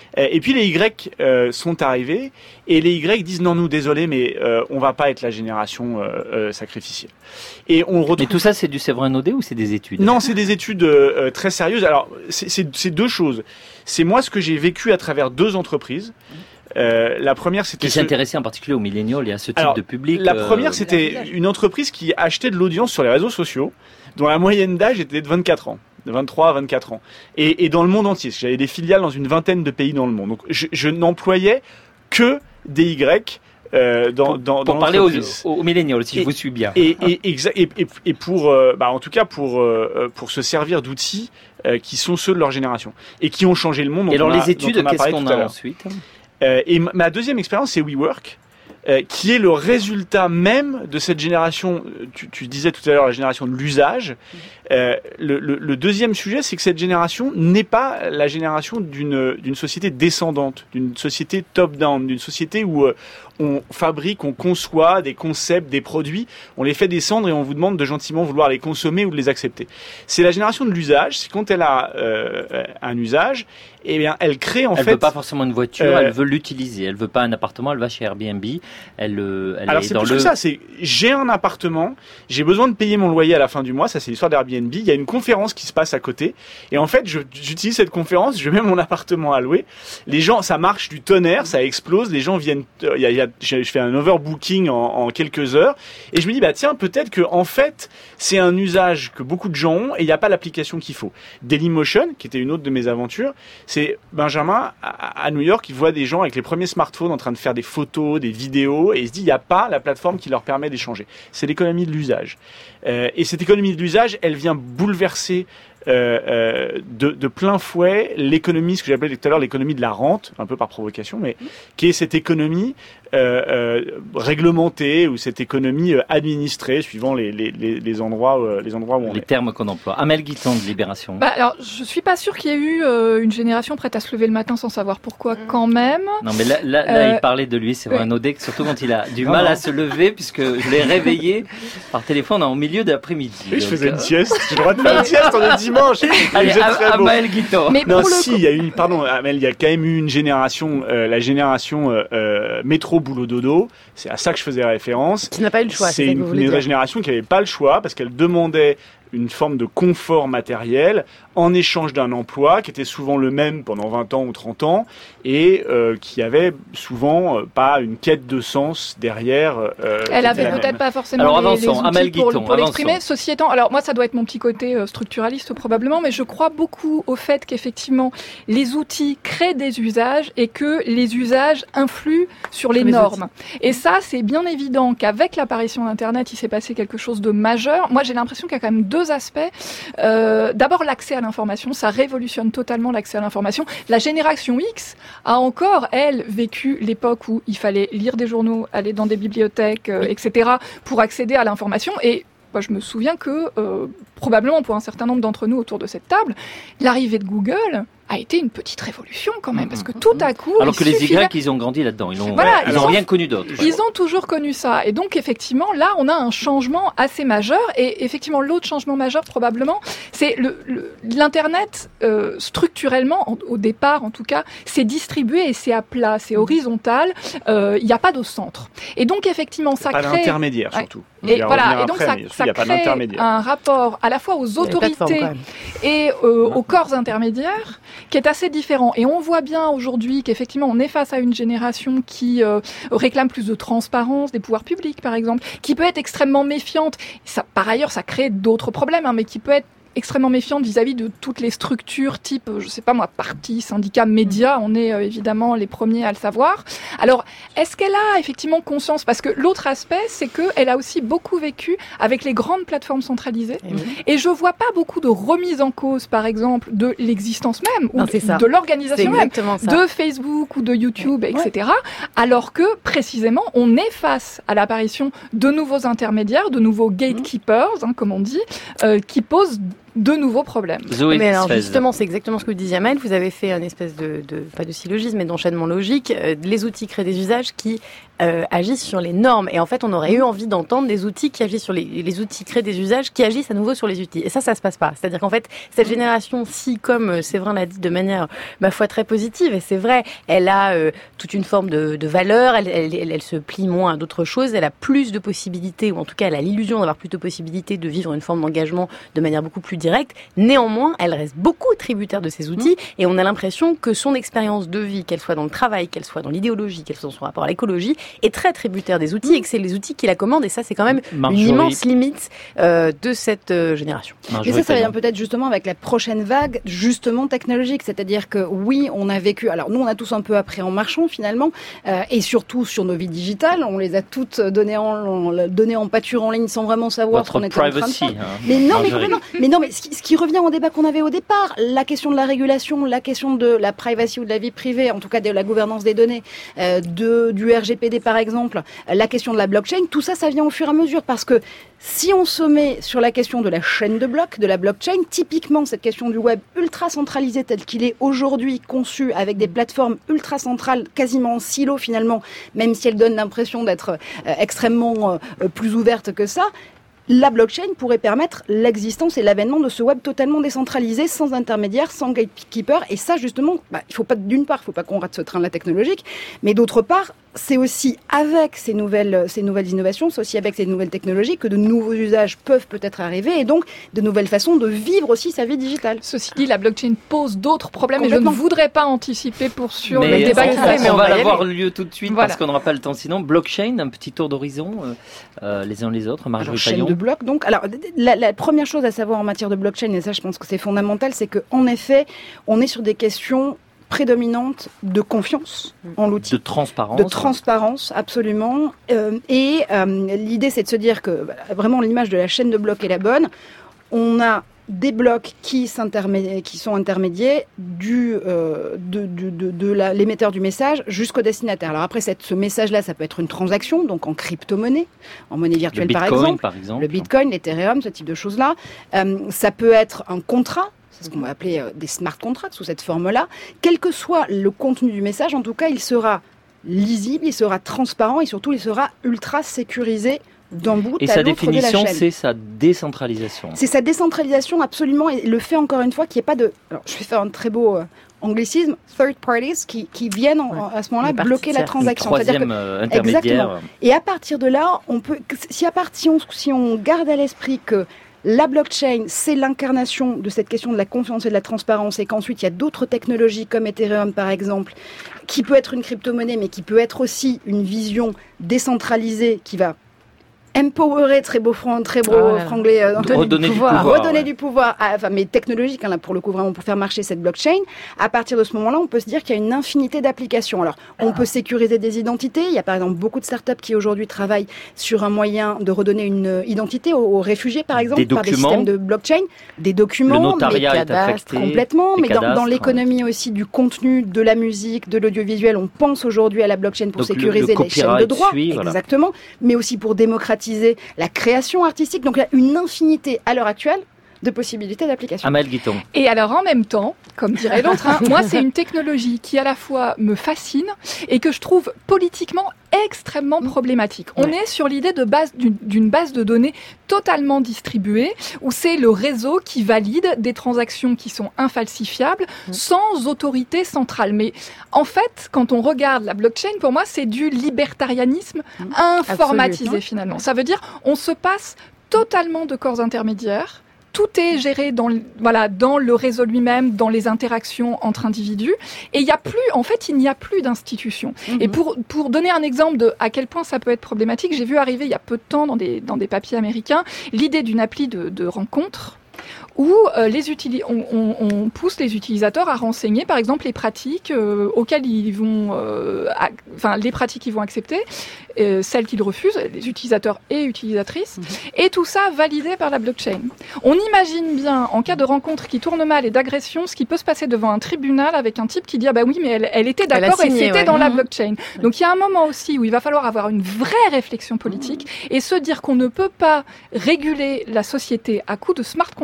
E: Et puis les Y euh, sont arrivés et les Y disent non, nous désolé, mais euh, on va pas être la génération euh, euh, sacrificielle. Et on retrouve.
C: Mais tout ça, c'est du Séverin Naudet ou c'est des études?
E: Non, c'est des études euh, très sérieuses. Alors c'est, c'est, c'est deux choses. C'est moi ce que j'ai vécu à travers deux entreprises. Euh, la première, c'était
C: qui s'intéressait en particulier aux millénials et à ce type
E: Alors,
C: de public.
E: La
C: euh...
E: première, c'était une entreprise qui achetait de l'audience sur les réseaux sociaux, dont la moyenne d'âge était de vingt-quatre ans. De vingt-trois à vingt-quatre ans. Et, et dans le monde entier. J'avais des filiales dans une vingtaine de pays dans le monde. Donc, je, je n'employais que des Y euh, dans,
C: pour,
E: dans,
C: pour
E: dans
C: parler aux,
E: l'entreprise.
C: aux millénials, si
E: et,
C: je vous suis bien.
E: Et, et, exa- et, et, et pour, euh, bah, en tout cas, pour, euh, pour se servir d'outils euh, qui sont ceux de leur génération. Et qui ont changé le monde.
C: Et alors,
E: a,
C: les études,
E: a
C: qu'est-ce qu'on a ensuite
E: euh, Et ma, ma deuxième expérience, c'est WeWork. Euh, qui est le résultat même de cette génération, tu, tu disais tout à l'heure la génération de l'usage. Euh, le, le, le deuxième sujet, c'est que cette génération n'est pas la génération d'une, d'une société descendante, d'une société top-down, d'une société où euh, on fabrique, on conçoit des concepts, des produits, on les fait descendre et on vous demande de gentiment vouloir les consommer ou de les accepter. C'est la génération de l'usage, c'est quand elle a euh, un usage, eh bien, elle crée en
C: elle
E: fait...
C: Elle veut pas forcément une voiture,
E: euh,
C: elle veut l'utiliser. Elle veut pas un appartement, elle va chez Airbnb. Elle, elle
E: Alors
C: est
E: c'est
C: dans
E: plus
C: le...
E: que ça, c'est j'ai un appartement, j'ai besoin de payer mon loyer à la fin du mois, ça c'est l'histoire d'Airbnb, il y a une conférence qui se passe à côté, et en fait je, j'utilise cette conférence, je mets mon appartement à louer, les gens, ça marche du tonnerre, ça explose, les gens viennent, il y a, il y a, je fais un overbooking en, en quelques heures, et je me dis bah tiens peut-être que en fait c'est un usage que beaucoup de gens ont, et il n'y a pas l'application qu'il faut. Dailymotion, qui était une autre de mes aventures, c'est Benjamin à, à New York, il voit des gens avec les premiers smartphones en train de faire des photos, des vidéos, et il se dit il n'y a pas la plateforme qui leur permet d'échanger. C'est l'économie de l'usage. Euh, et cette économie de l'usage, elle vient bouleverser euh, euh, de, de plein fouet l'économie, ce que j'appelais tout à l'heure l'économie de la rente, un peu par provocation, mais qui est cette économie euh, euh, réglementée ou cette économie euh, administrée suivant les, les, les, les endroits euh, les endroits où on
C: les
E: est.
C: termes qu'on emploie. Amel Guiton de Libération.
G: Bah alors, je suis pas sûre qu'il y ait eu euh, une génération prête à se lever le matin sans savoir pourquoi, mmh. quand même.
C: Non, mais là, là, là euh, il parlait de lui, c'est vrai, un Naudet, surtout quand il a du non, mal non. à se lever, puisque je l'ai réveillé par téléphone en milieu d'après-midi.
E: Oui, donc, je faisais euh... une sieste. J'ai le droit de faire une sieste, on est dimanche.
C: Allez, Amel Guiton.
E: Mais non, si, il y a eu, pardon, Amel, il y a quand même eu une génération, euh, la génération euh, euh, métro boulot dodo. C'est à ça que je faisais référence.
D: Qui n'a pas eu le choix.
E: C'est, c'est une, une vraie génération qui n'avait pas le choix parce qu'elle demandait une forme de confort matériel en échange d'un emploi qui était souvent le même pendant vingt ans ou trente ans et euh, qui avait souvent euh, pas une quête de sens derrière. Euh,
G: Elle avait peut-être même. pas forcément
C: alors,
G: les,
C: avançons,
G: les outils
C: Guiton,
G: pour, pour l'exprimer. Ceci étant, alors moi ça doit être mon petit côté euh, structuraliste probablement, mais je crois beaucoup au fait qu'effectivement les outils créent des usages et que les usages influent sur les, les normes. Outils. Et ça c'est bien évident qu'avec l'apparition d'Internet il s'est passé quelque chose de majeur. Moi j'ai l'impression qu'il y a quand même deux aspects. Euh, d'abord, l'accès à l'information, ça révolutionne totalement l'accès à l'information. La génération X a encore, elle, vécu l'époque où il fallait lire des journaux, aller dans des bibliothèques, euh, et cetera, pour accéder à l'information. Et moi, je me souviens que, euh, probablement pour un certain nombre d'entre nous autour de cette table, l'arrivée de Google a été une petite révolution quand même, parce que tout à coup...
C: Alors que les Y, ils ont grandi là-dedans, ils n'ont
G: voilà,
C: ils ils ont rien connu d'autre.
G: Ils ouais. ont toujours connu ça, et donc effectivement, là, on a un changement assez majeur, et effectivement, l'autre changement majeur, probablement, c'est le, le, l'Internet, euh, structurellement, en, au départ en tout cas, c'est distribué et c'est à plat, c'est horizontal, il euh, n'y a pas de centre. Et donc effectivement, ça
E: pas
G: crée...
E: Pas d'intermédiaire, ouais. surtout.
G: Et voilà, et donc
E: après,
G: ça, ça crée un rapport à la fois aux autorités et euh, aux corps intermédiaires, qui est assez différent. Et on voit bien aujourd'hui qu'effectivement, on est face à une génération qui euh, réclame plus de transparence des pouvoirs publics, par exemple, qui peut être extrêmement méfiante. Ça, par ailleurs, ça crée d'autres problèmes, hein, mais qui peut être extrêmement méfiante vis-à-vis de toutes les structures type, je sais pas moi, partis, syndicats, médias, on est euh, évidemment les premiers à le savoir. Alors, est-ce qu'elle a effectivement conscience, parce que l'autre aspect, c'est qu'elle a aussi beaucoup vécu avec les grandes plateformes centralisées, et, oui. et je vois pas beaucoup de remise en cause, par exemple, de l'existence même, ou non, de l'organisation même, ça. de Facebook ou de YouTube, ouais. et cetera, alors que, précisément, on est face à l'apparition de nouveaux intermédiaires, de nouveaux gatekeepers, hein, comme on dit, euh, qui posent de nouveaux problèmes.
C: Zoé
D: mais alors
C: Sfez.
D: justement, c'est exactement ce que vous disiez, Amel. Vous avez fait un espèce de, de pas de syllogisme, mais d'enchaînement logique. Euh, les outils créent des usages qui euh, agissent sur les normes. Et en fait, on aurait eu envie d'entendre des outils qui agissent sur les, les outils créent des usages qui agissent à nouveau sur les outils. Et ça, ça se passe pas. C'est-à-dire qu'en fait, cette génération, si comme Séverin l'a dit de manière, ma foi, très positive, et c'est vrai, elle a euh, toute une forme de, de valeur. Elle, elle, elle, elle se plie moins à d'autres choses. Elle a plus de possibilités, ou en tout cas, elle a l'illusion d'avoir plus de possibilités de vivre une forme d'engagement de manière beaucoup plus directe. Néanmoins, elle reste beaucoup tributaire de ces outils et on a l'impression que son expérience de vie, qu'elle soit dans le travail, qu'elle soit dans l'idéologie, qu'elle soit dans son rapport à l'écologie, est très tributaire des outils et que c'est les outils qui la commandent et ça, c'est quand même Marjorie. Une immense limite euh, de cette euh, génération.
F: Marjorie. Et ça, ça vient peut-être justement avec la prochaine vague, justement technologique, c'est-à-dire que oui, on a vécu, alors nous, on a tous un peu appris en marchant finalement euh, et surtout sur nos vies digitales, on les a toutes données en, données en pâture en ligne sans vraiment savoir
C: Votre
F: ce qu'on était en train de faire.
C: Hein,
F: mais non, mais complètement. Mais non, mais ce qui, ce qui revient au débat qu'on avait au départ, la question de la régulation, la question de la privacy ou de la vie privée, en tout cas de la gouvernance des données, euh, de, du R G P D par exemple, la question de la blockchain, tout ça, ça vient au fur et à mesure parce que si on se met sur la question de la chaîne de blocs, de la blockchain, typiquement cette question du web ultra centralisé tel qu'il est aujourd'hui conçu avec des plateformes ultra centrales, quasiment en silo finalement, même si elles donnent l'impression d'être euh, extrêmement euh, plus ouvertes que ça, la blockchain pourrait permettre l'existence et l'avènement de ce web totalement décentralisé, sans intermédiaire, sans gatekeeper. Et ça, justement, bah, il faut pas, d'une part, il ne faut pas qu'on rate ce train-là technologique, mais d'autre part, c'est aussi avec ces nouvelles, ces nouvelles innovations, c'est aussi avec ces nouvelles technologies que de nouveaux usages peuvent peut-être arriver et donc de nouvelles façons de vivre aussi sa vie digitale.
G: Ceci dit, la blockchain pose d'autres problèmes et je ne voudrais pas anticiper pour sur
C: mais
G: le débat
C: on,
G: qui fait, mais
C: on,
G: on
C: va
G: va
C: avoir lieu tout de suite
G: voilà.
C: parce qu'on n'aura pas le temps sinon. Blockchain, un petit tour d'horizon, euh, euh, les uns les autres. Marjorie
F: Paillon. Chaîne de blocs, donc. Alors, la, la première chose à savoir en matière de blockchain, et ça je pense que c'est fondamental, c'est qu'en effet, on est sur des questions prédominante de confiance en l'outil.
C: De transparence.
F: De transparence, absolument. Euh, et euh, l'idée, c'est de se dire que bah, vraiment l'image de la chaîne de blocs est la bonne. On a des blocs qui, qui sont intermédiaires du, euh, de, de, de, de la, l'émetteur du message jusqu'au destinataire. Alors après, cette, ce message-là, ça peut être une transaction, donc en crypto-monnaie, en monnaie virtuelle
C: Bitcoin,
F: par exemple.
C: par exemple.
F: Le Bitcoin, l'Ethereum, ce type de choses-là. Euh, ça peut être un contrat. C'est ce qu'on va appeler euh, des smart contracts sous cette forme-là. Quel que soit le contenu du message, en tout cas, il sera lisible, il sera transparent et surtout, il sera ultra sécurisé d'un bout
C: et
F: à
C: sa
F: l'autre de la chaîne.
C: définition, c'est sa décentralisation.
F: C'est sa décentralisation, absolument, et le fait, encore une fois, qu'il n'y ait pas de... Alors, je vais faire un très beau... Euh, anglicisme, third parties, qui, qui viennent en, ouais. à ce moment-là bloquer la transaction.
C: Troisième euh, intermédiaire.
F: Exactement. Et à partir de là, on peut, si, à partir, si on garde à l'esprit que la blockchain, c'est l'incarnation de cette question de la confiance et de la transparence, et qu'ensuite il y a d'autres technologies comme Ethereum par exemple, qui peut être une crypto-monnaie, mais qui peut être aussi une vision décentralisée qui va empowerer, très beau franc, très beau
C: ah,
F: franglais, euh,
C: redonner du pouvoir,
F: pouvoir redonner
C: ouais.
F: du pouvoir, à, enfin, mais technologique, hein, là, pour le coup, vraiment pour faire marcher cette blockchain. À partir de ce moment-là, on peut se dire qu'il y a une infinité d'applications. Alors, on peut sécuriser des identités. Il y a par exemple beaucoup de startups qui aujourd'hui travaillent sur un moyen de redonner une identité aux, aux réfugiés, par exemple,
C: des
F: par des systèmes de blockchain, des documents,
C: le notariat
F: les
C: cadastres, est affecté,
F: complètement, mais
C: cadastres,
F: dans, dans l'économie ouais. aussi du contenu, de la musique, de l'audiovisuel, on pense aujourd'hui à la blockchain pour
C: donc
F: sécuriser
C: le, le
F: les chaînes de droit,
C: suit, voilà.
F: exactement, mais aussi pour démocratiser la création artistique. Donc il y a une infinité à l'heure actuelle de possibilités d'application.
C: Amel Guiton.
G: Et alors en même temps, comme dirait l'autre, hein, moi c'est une technologie qui à la fois me fascine et que je trouve politiquement extrêmement problématique. On ouais. est sur l'idée de base d'une, d'une base de données totalement distribuée où c'est le réseau qui valide des transactions qui sont infalsifiables mmh. sans autorité centrale. Mais en fait, quand on regarde la blockchain, pour moi, c'est du libertarianisme mmh. informatisé Absolument. Finalement. Ça veut dire on se passe totalement de corps intermédiaires. Tout est géré dans, voilà, dans le réseau lui-même, dans les interactions entre individus. Et il y a plus, en fait, il n'y a plus d'institutions. Mm-hmm. Et pour, pour donner un exemple de à quel point ça peut être problématique, j'ai vu arriver il y a peu de temps dans des, dans des papiers américains l'idée d'une appli de, de rencontre où euh, les utili- on, on, on pousse les utilisateurs à renseigner, par exemple, les pratiques euh, auxquelles ils vont, euh, à, enfin, les pratiques qu'ils vont accepter, euh, celles qu'ils refusent, les utilisateurs et utilisatrices, mmh. et tout ça validé par la blockchain. On imagine bien, en cas de rencontre qui tourne mal et d'agression, ce qui peut se passer devant un tribunal avec un type qui dit « Ah bah oui, mais elle, elle était d'accord elle signé, et c'était ouais. dans mmh. la blockchain. » Donc il y a un moment aussi où il va falloir avoir une vraie réflexion politique mmh. et se dire qu'on ne peut pas réguler la société à coup de smart contracts,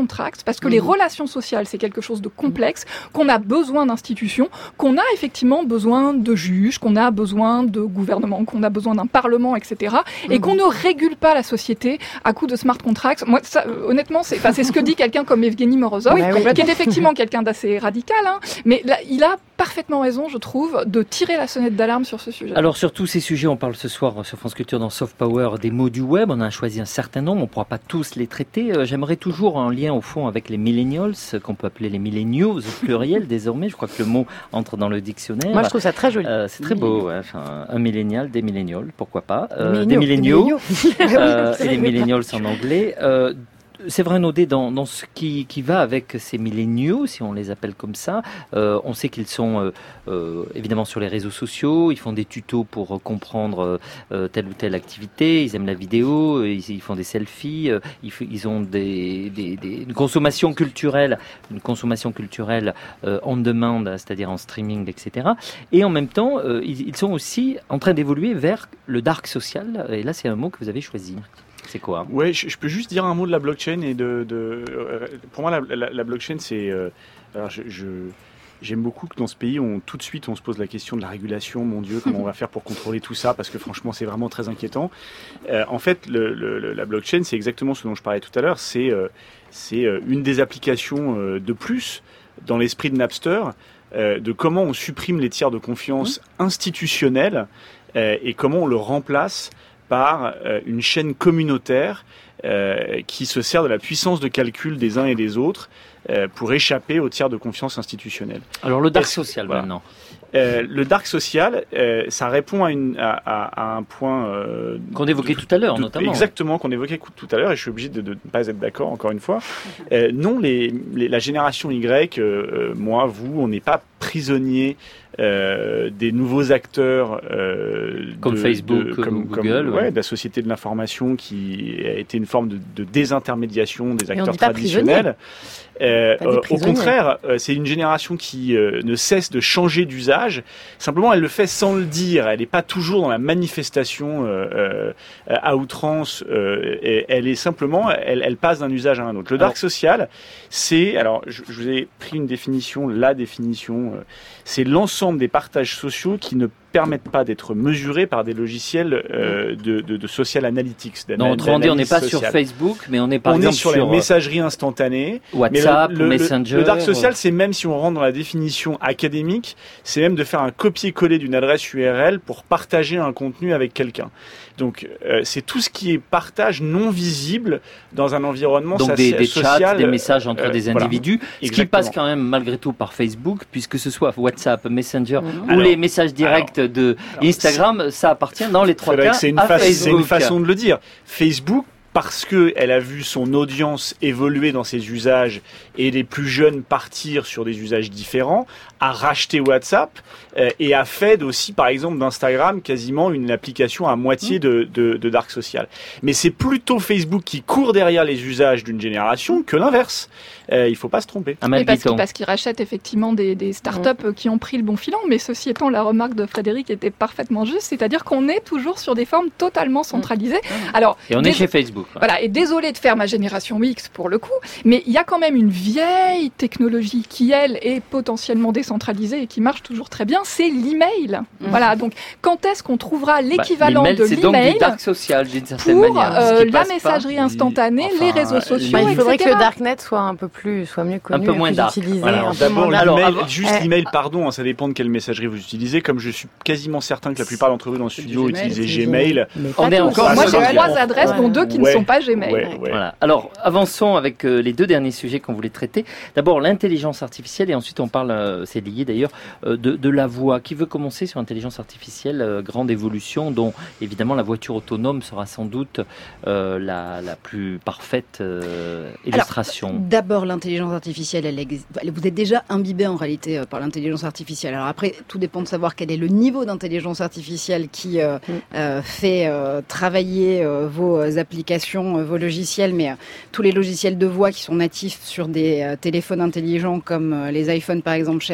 G: complexe, parce que mmh. les relations sociales, c'est quelque chose de complexe, qu'on a besoin d'institutions, qu'on a effectivement besoin de juges, qu'on a besoin de gouvernements, qu'on a besoin d'un parlement, et cetera, mmh. et qu'on ne régule pas la société à coup de smart contracts. Moi, ça, honnêtement, c'est, c'est ce que dit quelqu'un comme Evgeny Morozov, oui, qui est effectivement quelqu'un d'assez radical, hein, mais là, il a parfaitement raison, je trouve, de tirer la sonnette d'alarme sur ce sujet.
C: Alors, sur tous ces sujets, on parle ce soir sur France Culture dans Soft Power des mots du web. On a choisi un certain nombre, on ne pourra pas tous les traiter. Euh, j'aimerais toujours un lien, au fond, avec les millennials, qu'on peut appeler les millennials au pluriel désormais. Je crois que le mot entre dans le dictionnaire.
D: Moi, je trouve ça très joli.
C: Euh, c'est très beau, ouais. Enfin, un millénial, des millennials, pourquoi pas. Euh, des milléniaux, euh, et les millennials en anglais. Euh, C'est vrai, Naudé, dans, dans ce qui, qui va avec ces milléniaux, si on les appelle comme ça, euh, on sait qu'ils sont euh, euh, évidemment sur les réseaux sociaux, ils font des tutos pour comprendre euh, telle ou telle activité, ils aiment la vidéo, ils, ils font des selfies, euh, ils, ils ont des, des, des, une consommation culturelle, une consommation culturelle euh, on demand, c'est-à-dire en streaming, et cetera. Et en même temps, euh, ils, ils sont aussi en train d'évoluer vers le dark social, et là c'est un mot que vous avez choisi. C'est quoi ?
E: Ouais, je, je peux juste dire un mot de la blockchain et de, de euh, pour moi la, la, la blockchain c'est euh, alors je, je j'aime beaucoup que dans ce pays on tout de suite on se pose la question de la régulation, mon Dieu, comment on va faire pour contrôler tout ça, parce que franchement c'est vraiment très inquiétant. Euh, en fait le, le, la blockchain c'est exactement ce dont je parlais tout à l'heure, c'est euh, c'est une des applications euh, de plus dans l'esprit de Napster euh, de comment on supprime les tiers de confiance institutionnels euh, et comment on le remplace par euh, une chaîne communautaire euh, qui se sert de la puissance de calcul des uns et des autres euh, pour échapper aux tiers de confiance institutionnels.
C: Alors le dark social voilà. maintenant.
E: Euh, le dark social, euh, ça répond à, une, à, à, à un point euh,
C: qu'on évoquait de, tout à l'heure,
E: de,
C: notamment.
E: Exactement, qu'on évoquait tout à l'heure, et je suis obligé de ne pas être d'accord encore une fois. Euh, non, les, les, la génération Y, euh, moi, vous, on n'est pas prisonnier euh, des nouveaux acteurs euh,
C: comme
E: de,
C: Facebook,
E: de, comme,
C: Google,
E: comme,
C: ouais,
E: ouais, de la société de l'information qui a été une forme de, de désintermédiation des acteurs traditionnels. Euh, euh, au contraire, euh, c'est une génération qui euh, ne cesse de changer d'usage. Simplement, elle le fait sans le dire. Elle n'est pas toujours dans la manifestation euh, euh, à outrance. Euh, et elle est simplement, elle, elle passe d'un usage à un autre. Le dark social, c'est, alors, je, je vous ai pris une définition, la définition, euh, c'est l'ensemble des partages sociaux qui ne permettent pas d'être mesurés par des logiciels euh, de, de, de social analytics.
C: Non, autrement dit, on n'est pas sociale. Sur Facebook, mais on est par
E: on
C: exemple
E: est sur,
C: sur
E: la messagerie instantanée.
C: WhatsApp,
E: le, le,
C: Messenger.
E: Le dark social, c'est même si on rentre dans la définition académique, c'est même de faire un copier-coller d'une adresse U R L pour partager un contenu avec quelqu'un. Donc, euh, c'est tout ce qui est partage non visible dans un environnement
C: Donc
E: social.
C: Donc des, des chats, des messages entre euh, des individus,
E: voilà.
C: ce qui passe quand même malgré tout par Facebook, puisque ce soit WhatsApp, Messenger mmh. ou alors, les messages directs alors, de alors, Instagram, ça appartient dans les trois cas
E: c'est une
C: à
E: fa-
C: Facebook.
E: C'est une façon de le dire. Facebook, parce qu'elle a vu son audience évoluer dans ses usages et les plus jeunes partir sur des usages différents, a racheté WhatsApp euh, et a fait aussi, par exemple, d'Instagram quasiment une application à moitié de, de, de dark social. Mais c'est plutôt Facebook qui court derrière les usages d'une génération que l'inverse. Euh, il ne faut pas se tromper.
G: Ah, oui, parce, qu'il, parce qu'il rachète effectivement des, des startups mmh. qui ont pris le bon filon, mais ceci étant, la remarque de Frédéric était parfaitement juste, c'est-à-dire qu'on est toujours sur des formes totalement centralisées. Mmh. Alors,
C: et on dés- est chez Facebook.
G: Ouais. Voilà, et désolé de faire ma génération X pour le coup, mais il y a quand même une vieille technologie qui, elle, est potentiellement décentralisée et qui marche toujours très bien, c'est l'email. Mmh. Voilà, donc quand est-ce qu'on trouvera l'équivalent
C: bah,
G: de
C: c'est
G: l'email
C: donc du dark social, d'une certaine
G: pour
C: manière,
G: euh, la messagerie pas. instantanée, enfin, les réseaux sociaux,
D: bah, il faudrait
G: et cetera.
D: Que le darknet soit un peu plus, soit mieux connu,
C: un peu moins
D: plus
C: dark.
D: utilisé.
E: Voilà,
D: un
E: d'abord,
D: peu
E: l'email,
C: alors,
E: juste
D: eh,
E: l'email, pardon, hein, ça dépend de quelle messagerie vous utilisez. Comme je suis quasiment certain que la plupart d'entre vous dans le studio
F: Gmail,
E: utilisaient Gmail.
C: On est encore.
G: Moi, j'ai trois adresses, dont deux qui ne sont pas Gmail.
E: Ouais, ouais.
C: Voilà. Alors, avançons avec euh, les deux derniers sujets qu'on voulait traiter. D'abord, l'intelligence artificielle, et ensuite on parle, euh, c'est lié d'ailleurs, euh, de, de la voix. Qui veut commencer sur l'intelligence artificielle, euh, grande évolution, dont évidemment la voiture autonome sera sans doute euh, la, la plus parfaite euh, illustration.
F: Alors, d'abord, l'intelligence artificielle, elle existe. Vous êtes déjà imbibé en réalité euh, par l'intelligence artificielle. Alors après, tout dépend de savoir quel est le niveau d'intelligence artificielle qui euh, mm. euh, fait euh, travailler euh, vos applications, euh, vos logiciels, mais euh, tous les logiciels de voix qui sont natifs sur des euh, téléphones intelligents comme euh, les iPhones par exemple chez Apple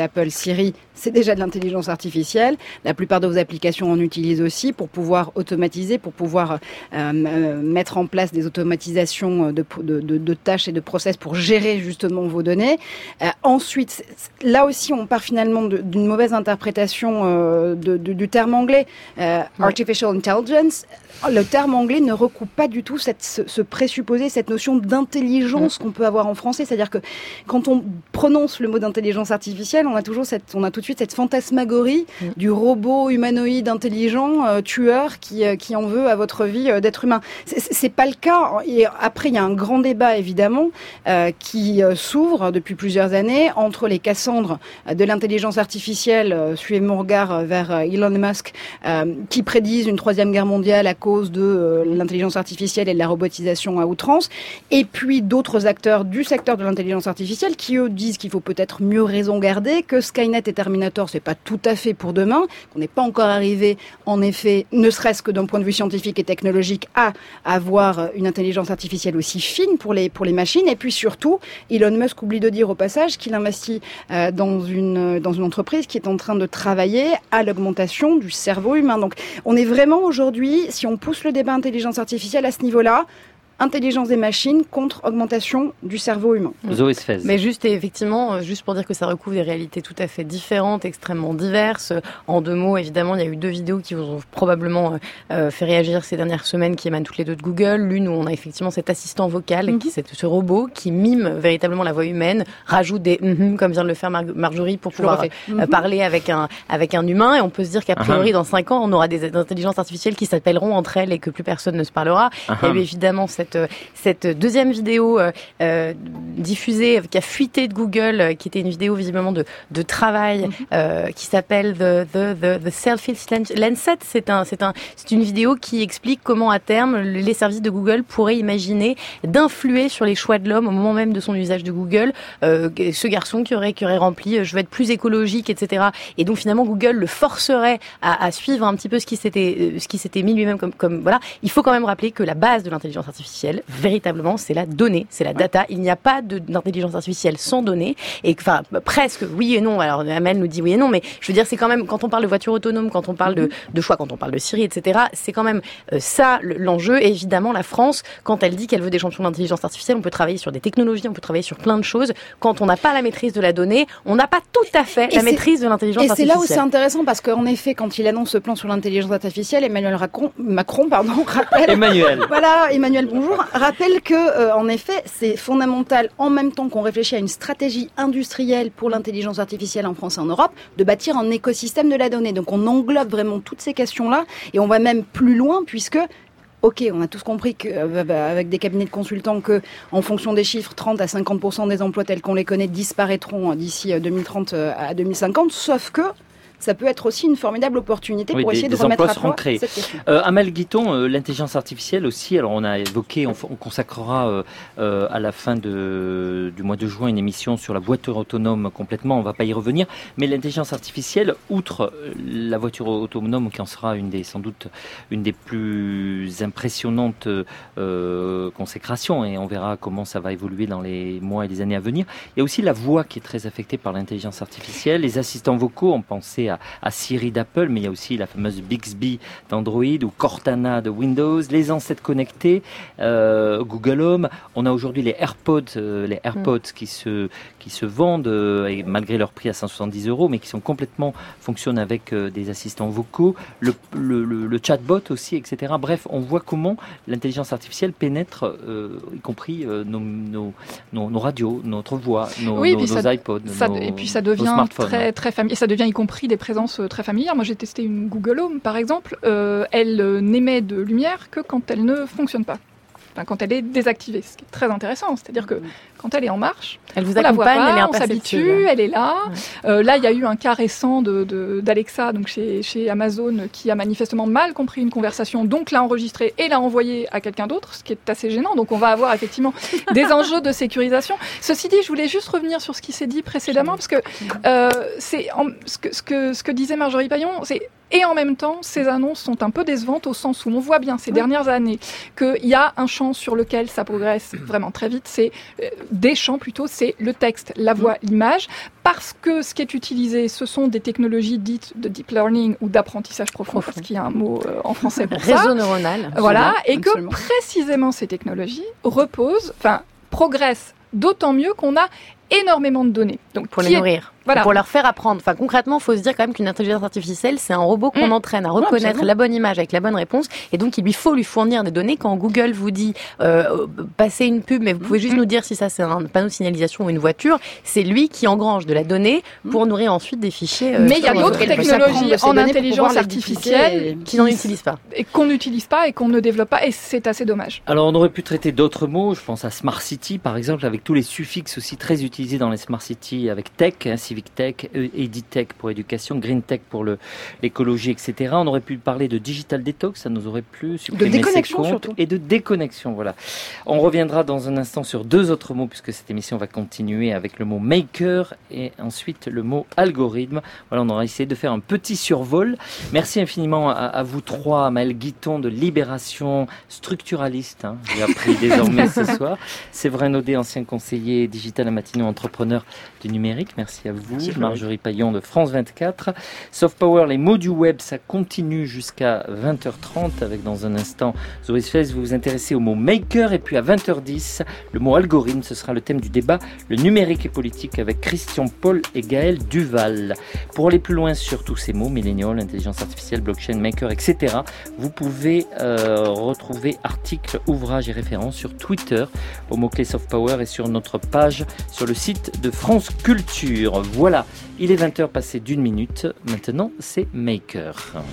F: Apple, Siri, c'est déjà de l'intelligence artificielle. La plupart de vos applications en utilisent aussi pour pouvoir automatiser, pour pouvoir euh, euh, mettre en place des automatisations de, de, de, de tâches et de process pour gérer justement vos données. Euh, ensuite, là aussi, on part finalement de, d'une mauvaise interprétation euh, de, de, du terme anglais. Euh, ouais. Artificial intelligence, le terme anglais ne recoupe pas du tout cette, ce, ce présupposé, cette notion d'intelligence mmh. qu'on peut avoir en français. C'est-à-dire que quand on prononce le mot d'intelligence artificielle, on a toujours cette, on a tout de suite cette fantasmagorie mmh. du robot humanoïde intelligent, euh, tueur, qui, euh, qui en veut à votre vie euh, d'être humain. C'est, c'est pas le cas. Et après, il y a un grand débat, évidemment, euh, qui euh, s'ouvre depuis plusieurs années entre les Cassandres euh, de l'intelligence artificielle, euh, suivez mon regard euh, vers euh, Elon Musk, euh, qui prédisent une troisième guerre mondiale à cause de euh, l'intelligence artificielle et de la robotisation à outrance, et puis d'autres acteurs du secteur de l'intelligence artificielle qui, eux, disent qu'il faut peut-être mieux raison garder, que Skynet et Terminator, c'est pas tout à fait pour demain, qu'on n'est pas encore arrivé, en effet, ne serait-ce que d'un point de vue scientifique et technologique, à avoir une intelligence artificielle aussi fine pour les, pour les machines. Et puis surtout, Elon Musk oublie de dire au passage qu'il investit euh, dans une, dans une entreprise qui est en train de travailler à l'augmentation du cerveau humain. Donc, on est vraiment aujourd'hui, si on pousse le débat intelligence artificielle à ce niveau-là, intelligence des machines contre augmentation du cerveau humain.
C: Zoé Sfez.
D: Mais juste, et effectivement, juste pour dire que ça recouvre des réalités tout à fait différentes, extrêmement diverses. En deux mots, évidemment, il y a eu deux vidéos qui vous ont probablement euh, fait réagir ces dernières semaines, qui émanent toutes les deux de Google. L'une où on a effectivement cet assistant vocal, mm-hmm. qui, c'est ce robot qui mime véritablement la voix humaine, rajoute des mm-hmm, comme vient de le faire Mar- Marjorie, pour pouvoir euh, mm-hmm. parler avec un, avec un humain. Et on peut se dire qu'a priori, uh-huh. dans cinq ans, on aura des intelligences artificielles qui s'appelleront entre elles et que plus personne ne se parlera. Uh-huh. Il y a eu évidemment cette cette deuxième vidéo euh, euh, diffusée, qui a fuité de Google, euh, qui était une vidéo visiblement de, de travail, mm-hmm. euh, qui s'appelle The, the, the, the Selfie Lancet. C'est, un, c'est, un, c'est une vidéo qui explique comment à terme les services de Google pourraient imaginer d'influer sur les choix de l'homme au moment même de son usage de Google. Euh, ce garçon qui aurait, qui aurait rempli euh, « je veux être plus écologique », et cetera. Et donc finalement Google le forcerait à, à suivre un petit peu ce qui s'était, euh, ce qui s'était mis lui-même comme, comme voilà. Il faut quand même rappeler que la base de l'intelligence artificielle, véritablement, c'est la donnée, c'est la data. Il n'y a pas de, d'intelligence artificielle sans données. Et enfin, presque, oui et non. Alors, Amel nous dit oui et non, mais je veux dire, c'est quand même, quand on parle de voiture autonome, quand on parle de, de choix, quand on parle de Siri, et cetera, c'est quand même euh, ça l'enjeu. Et évidemment, la France, quand elle dit qu'elle veut des champions d'intelligence artificielle, on peut travailler sur des technologies, on peut travailler sur plein de choses. Quand on n'a pas la maîtrise de la donnée, on n'a pas tout à fait et la maîtrise de l'intelligence
F: et
D: artificielle.
F: Et c'est là où c'est intéressant, parce qu'en effet, quand il annonce ce plan sur l'intelligence artificielle, Emmanuel Macron, Macron pardon, rappelle...
C: Emmanuel.
F: Voilà, Emmanuel, bonjour. Rappelle que, euh, en effet, c'est fondamental, en même temps qu'on réfléchit à une stratégie industrielle pour l'intelligence artificielle en France et en Europe, de bâtir un écosystème de la donnée. Donc on englobe vraiment toutes ces questions-là, et on va même plus loin, puisque ok, on a tous compris que, euh, avec des cabinets de consultants, que, en fonction des chiffres, trente à cinquante pour cent des emplois tels qu'on les connaît disparaîtront d'ici deux mille trente à deux mille cinquante, sauf que ça peut être aussi une formidable opportunité oui, pour essayer
C: des,
F: de remettre à
C: plat cette question. Euh, Amel Guiton, euh, l'intelligence artificielle aussi, alors on a évoqué, on, on consacrera euh, euh, à la fin de, du mois de juin une émission sur la voiture autonome complètement, on ne va pas y revenir, mais l'intelligence artificielle, outre la voiture autonome qui en sera une des, sans doute une des plus impressionnantes euh, consécrations, et on verra comment ça va évoluer dans les mois et les années à venir, il y a aussi la voix qui est très affectée par l'intelligence artificielle, les assistants vocaux, on pensait À, à Siri d'Apple, mais il y a aussi la fameuse Bixby d'Android ou Cortana de Windows, les enceintes connectées, euh, Google Home. On a aujourd'hui les AirPods, euh, les AirPods mm. qui se qui se vendent euh, et malgré leur prix à cent soixante-dix euros, mais qui sont complètement fonctionnent avec euh, des assistants vocaux, le, le, le, le chatbot aussi, et cetera. Bref, on voit comment l'intelligence artificielle pénètre, euh, y compris euh, nos, nos, nos, nos radios, notre voix, nos,
G: oui,
C: nos,
G: nos
C: ça, iPods,
G: ça,
C: nos,
G: et puis ça devient très très familier. Ça devient y compris des présences très familières. Moi, j'ai testé une Google Home, par exemple. Euh, elle euh, n'émet de lumière que quand elle ne fonctionne pas. Enfin, quand elle est désactivée, ce qui est très intéressant. C'est-à-dire que quand elle est en marche,
D: elle vous
G: on la voit pas,
D: elle est
G: on s'habitue, elle est là. Ouais. Euh, là, il y a eu un cas récent de, de, d'Alexa, donc chez, chez Amazon, qui a manifestement mal compris une conversation, donc l'a enregistrée et l'a envoyée à quelqu'un d'autre, ce qui est assez gênant. Donc on va avoir effectivement des enjeux de sécurisation. Ceci dit, je voulais juste revenir sur ce qui s'est dit précédemment, parce que, euh, c'est, en, ce, que, ce, que, ce que disait Marjorie Paillon, c'est Et en même temps, ces annonces sont un peu décevantes au sens où on voit bien ces oui. dernières années qu'il y a un champ sur lequel ça progresse vraiment très vite, c'est euh, des champs plutôt, c'est le texte, la voix, oui. l'image, parce que ce qui est utilisé, ce sont des technologies dites de deep learning ou d'apprentissage profond, profond. parce qu'il y a un mot euh, en français pour
D: Réseau
G: ça.
D: Réseau neuronal.
G: Voilà, et
F: absolument.
G: que précisément ces technologies reposent, enfin, progressent d'autant mieux qu'on a énormément de données.
D: Donc, pour les nourrir. Voilà. Pour leur faire apprendre. Enfin, concrètement, il faut se dire quand même qu'une intelligence artificielle, c'est un robot qu'on mmh. entraîne à reconnaître ouais, la bonne image avec la bonne réponse. Et donc, il lui faut lui fournir des données. Quand Google vous dit euh, passez une pub, mais vous pouvez juste mmh. nous dire si ça c'est un panneau de signalisation ou une voiture, c'est lui qui engrange de la donnée pour mmh. nourrir ensuite des fichiers. Euh,
G: mais il y a d'autres technologies en intelligence artificielle
D: qui n'en utilisent pas.
G: Et qu'on n'utilise pas et qu'on ne développe pas. Et c'est assez dommage.
C: Alors, on aurait pu traiter d'autres mots. Je pense à Smart City, par exemple, avec tous les suffixes aussi très utilisés dans les Smart City, avec tech, hein, civic tech, EdTech pour éducation, Green Tech pour le, l'écologie, et cetera. On aurait pu parler de Digital Detox, ça nous aurait plu.
F: De déconnexion surtout.
C: Et de déconnexion, voilà. On reviendra dans un instant sur deux autres mots, puisque cette émission va continuer avec le mot maker et ensuite le mot algorithme. Voilà, on aura essayé de faire un petit survol. Merci infiniment à, à vous trois, à Maëlle Guiton de Libération Structuraliste, hein, j'ai appris désormais ce soir. Séverin Naudet, ancien conseiller digital à Matignon, entrepreneur du numérique. Merci à vous. Merci. Marjorie Paillon de France vingt-quatre. Soft Power, les mots du web, ça continue jusqu'à vingt heures trente avec dans un instant Zoé Sfez, vous vous intéressez au mot maker et puis à vingt heures dix, le mot algorithme, ce sera le thème du débat, le numérique et politique avec Christian Paul et Gaël Duval. Pour aller plus loin sur tous ces mots, millénial, intelligence artificielle, blockchain, maker, et cetera, vous pouvez euh, retrouver articles, ouvrages et références sur Twitter au mot-clé Soft Power et sur notre page sur le site de France Culture. Voilà. Il est vingt heures passées d'une minute. Maintenant, c'est Maker.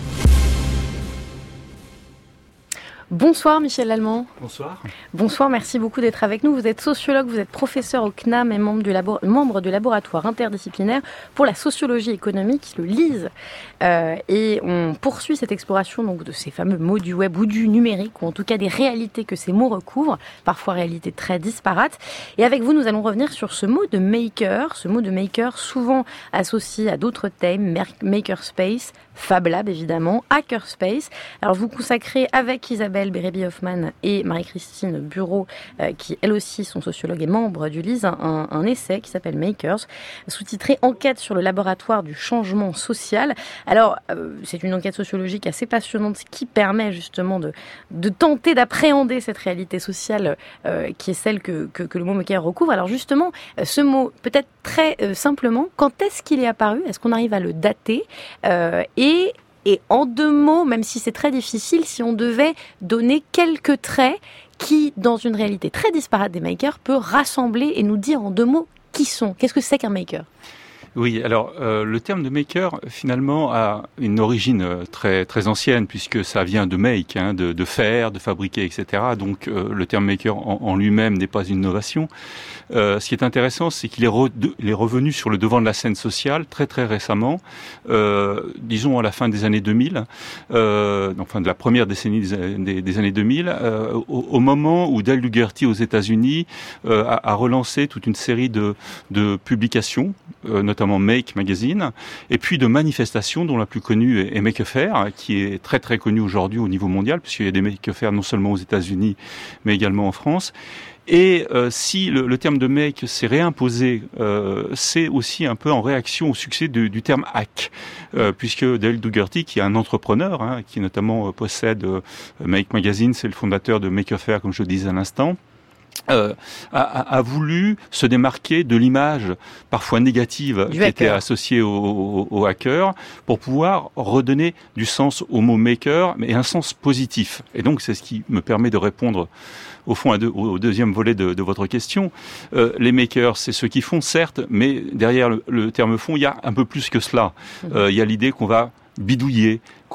D: Bonsoir Michel Lallemand.
K: Bonsoir.
D: Bonsoir, merci beaucoup d'être avec nous. Vous êtes sociologue, vous êtes professeur au C N A M et membre du, labo- membre du laboratoire interdisciplinaire pour la sociologie économique, le L I S. Euh, et on poursuit cette exploration donc, de ces fameux mots du web ou du numérique, ou en tout cas des réalités que ces mots recouvrent, parfois réalités très disparates. Et avec vous, nous allons revenir sur ce mot de maker, ce mot de maker souvent associé à d'autres thèmes, makerspace, Fab Lab évidemment, hackerspace. Alors vous consacrez avec Isabelle Bérébi-Hoffman et Marie-Christine Bureau, euh, qui elles aussi sont sociologues et membres du L I S, un, un essai qui s'appelle Makers, sous-titré Enquête sur le laboratoire du changement social. Alors euh, c'est une enquête sociologique assez passionnante qui permet justement de, de tenter d'appréhender cette réalité sociale euh, qui est celle que, que, que le mot maker recouvre. Alors justement, ce mot, peut-être très euh, simplement, quand est-ce qu'il est apparu ? Est-ce qu'on arrive à le dater ? euh, et Et, et en deux mots, même si c'est très difficile, si on devait donner quelques traits qui, dans une réalité très disparate des makers, peut rassembler et nous dire en deux mots qui sont. Qu'est-ce que c'est qu'un maker ?
K: Oui, alors euh, le terme de maker finalement a une origine euh, très très ancienne puisque ça vient de make, hein, de, de faire, de fabriquer, et cetera. Donc euh, le terme maker en, en lui-même n'est pas une innovation. Euh, ce qui est intéressant, c'est qu'il est, re, de, il est revenu sur le devant de la scène sociale très très récemment, euh, disons à la fin des années deux mille, euh, enfin de la première décennie des, des, des années deux mille, euh, au, au moment où Dale Ugerty aux États-Unis euh, a, a relancé toute une série de, de publications, euh, notamment Make Magazine, et puis de manifestations dont la plus connue est Make Faire, qui est très très connue aujourd'hui au niveau mondial, puisqu'il y a des Make Faire non seulement aux États-Unis, mais également en France. Et euh, si le, le terme de make s'est réimposé, euh, c'est aussi un peu en réaction au succès du, du terme hack, euh, puisque Dale Ugerty, qui est un entrepreneur, hein, qui notamment euh, possède euh, Make Magazine, c'est le fondateur de Make Faire, comme je le disais à l'instant, Euh, a, a voulu se démarquer de l'image parfois négative du qui hacker. était associée au, au, au hacker pour pouvoir redonner du sens au mot maker, mais un sens positif. Et donc c'est ce qui me permet de répondre au fond à deux, au deuxième volet de, de votre question. Euh, les makers, c'est ceux qui font, certes, mais derrière le, le terme fond, il y a un peu plus que cela. Euh, il y a l'idée qu'on va bidouiller,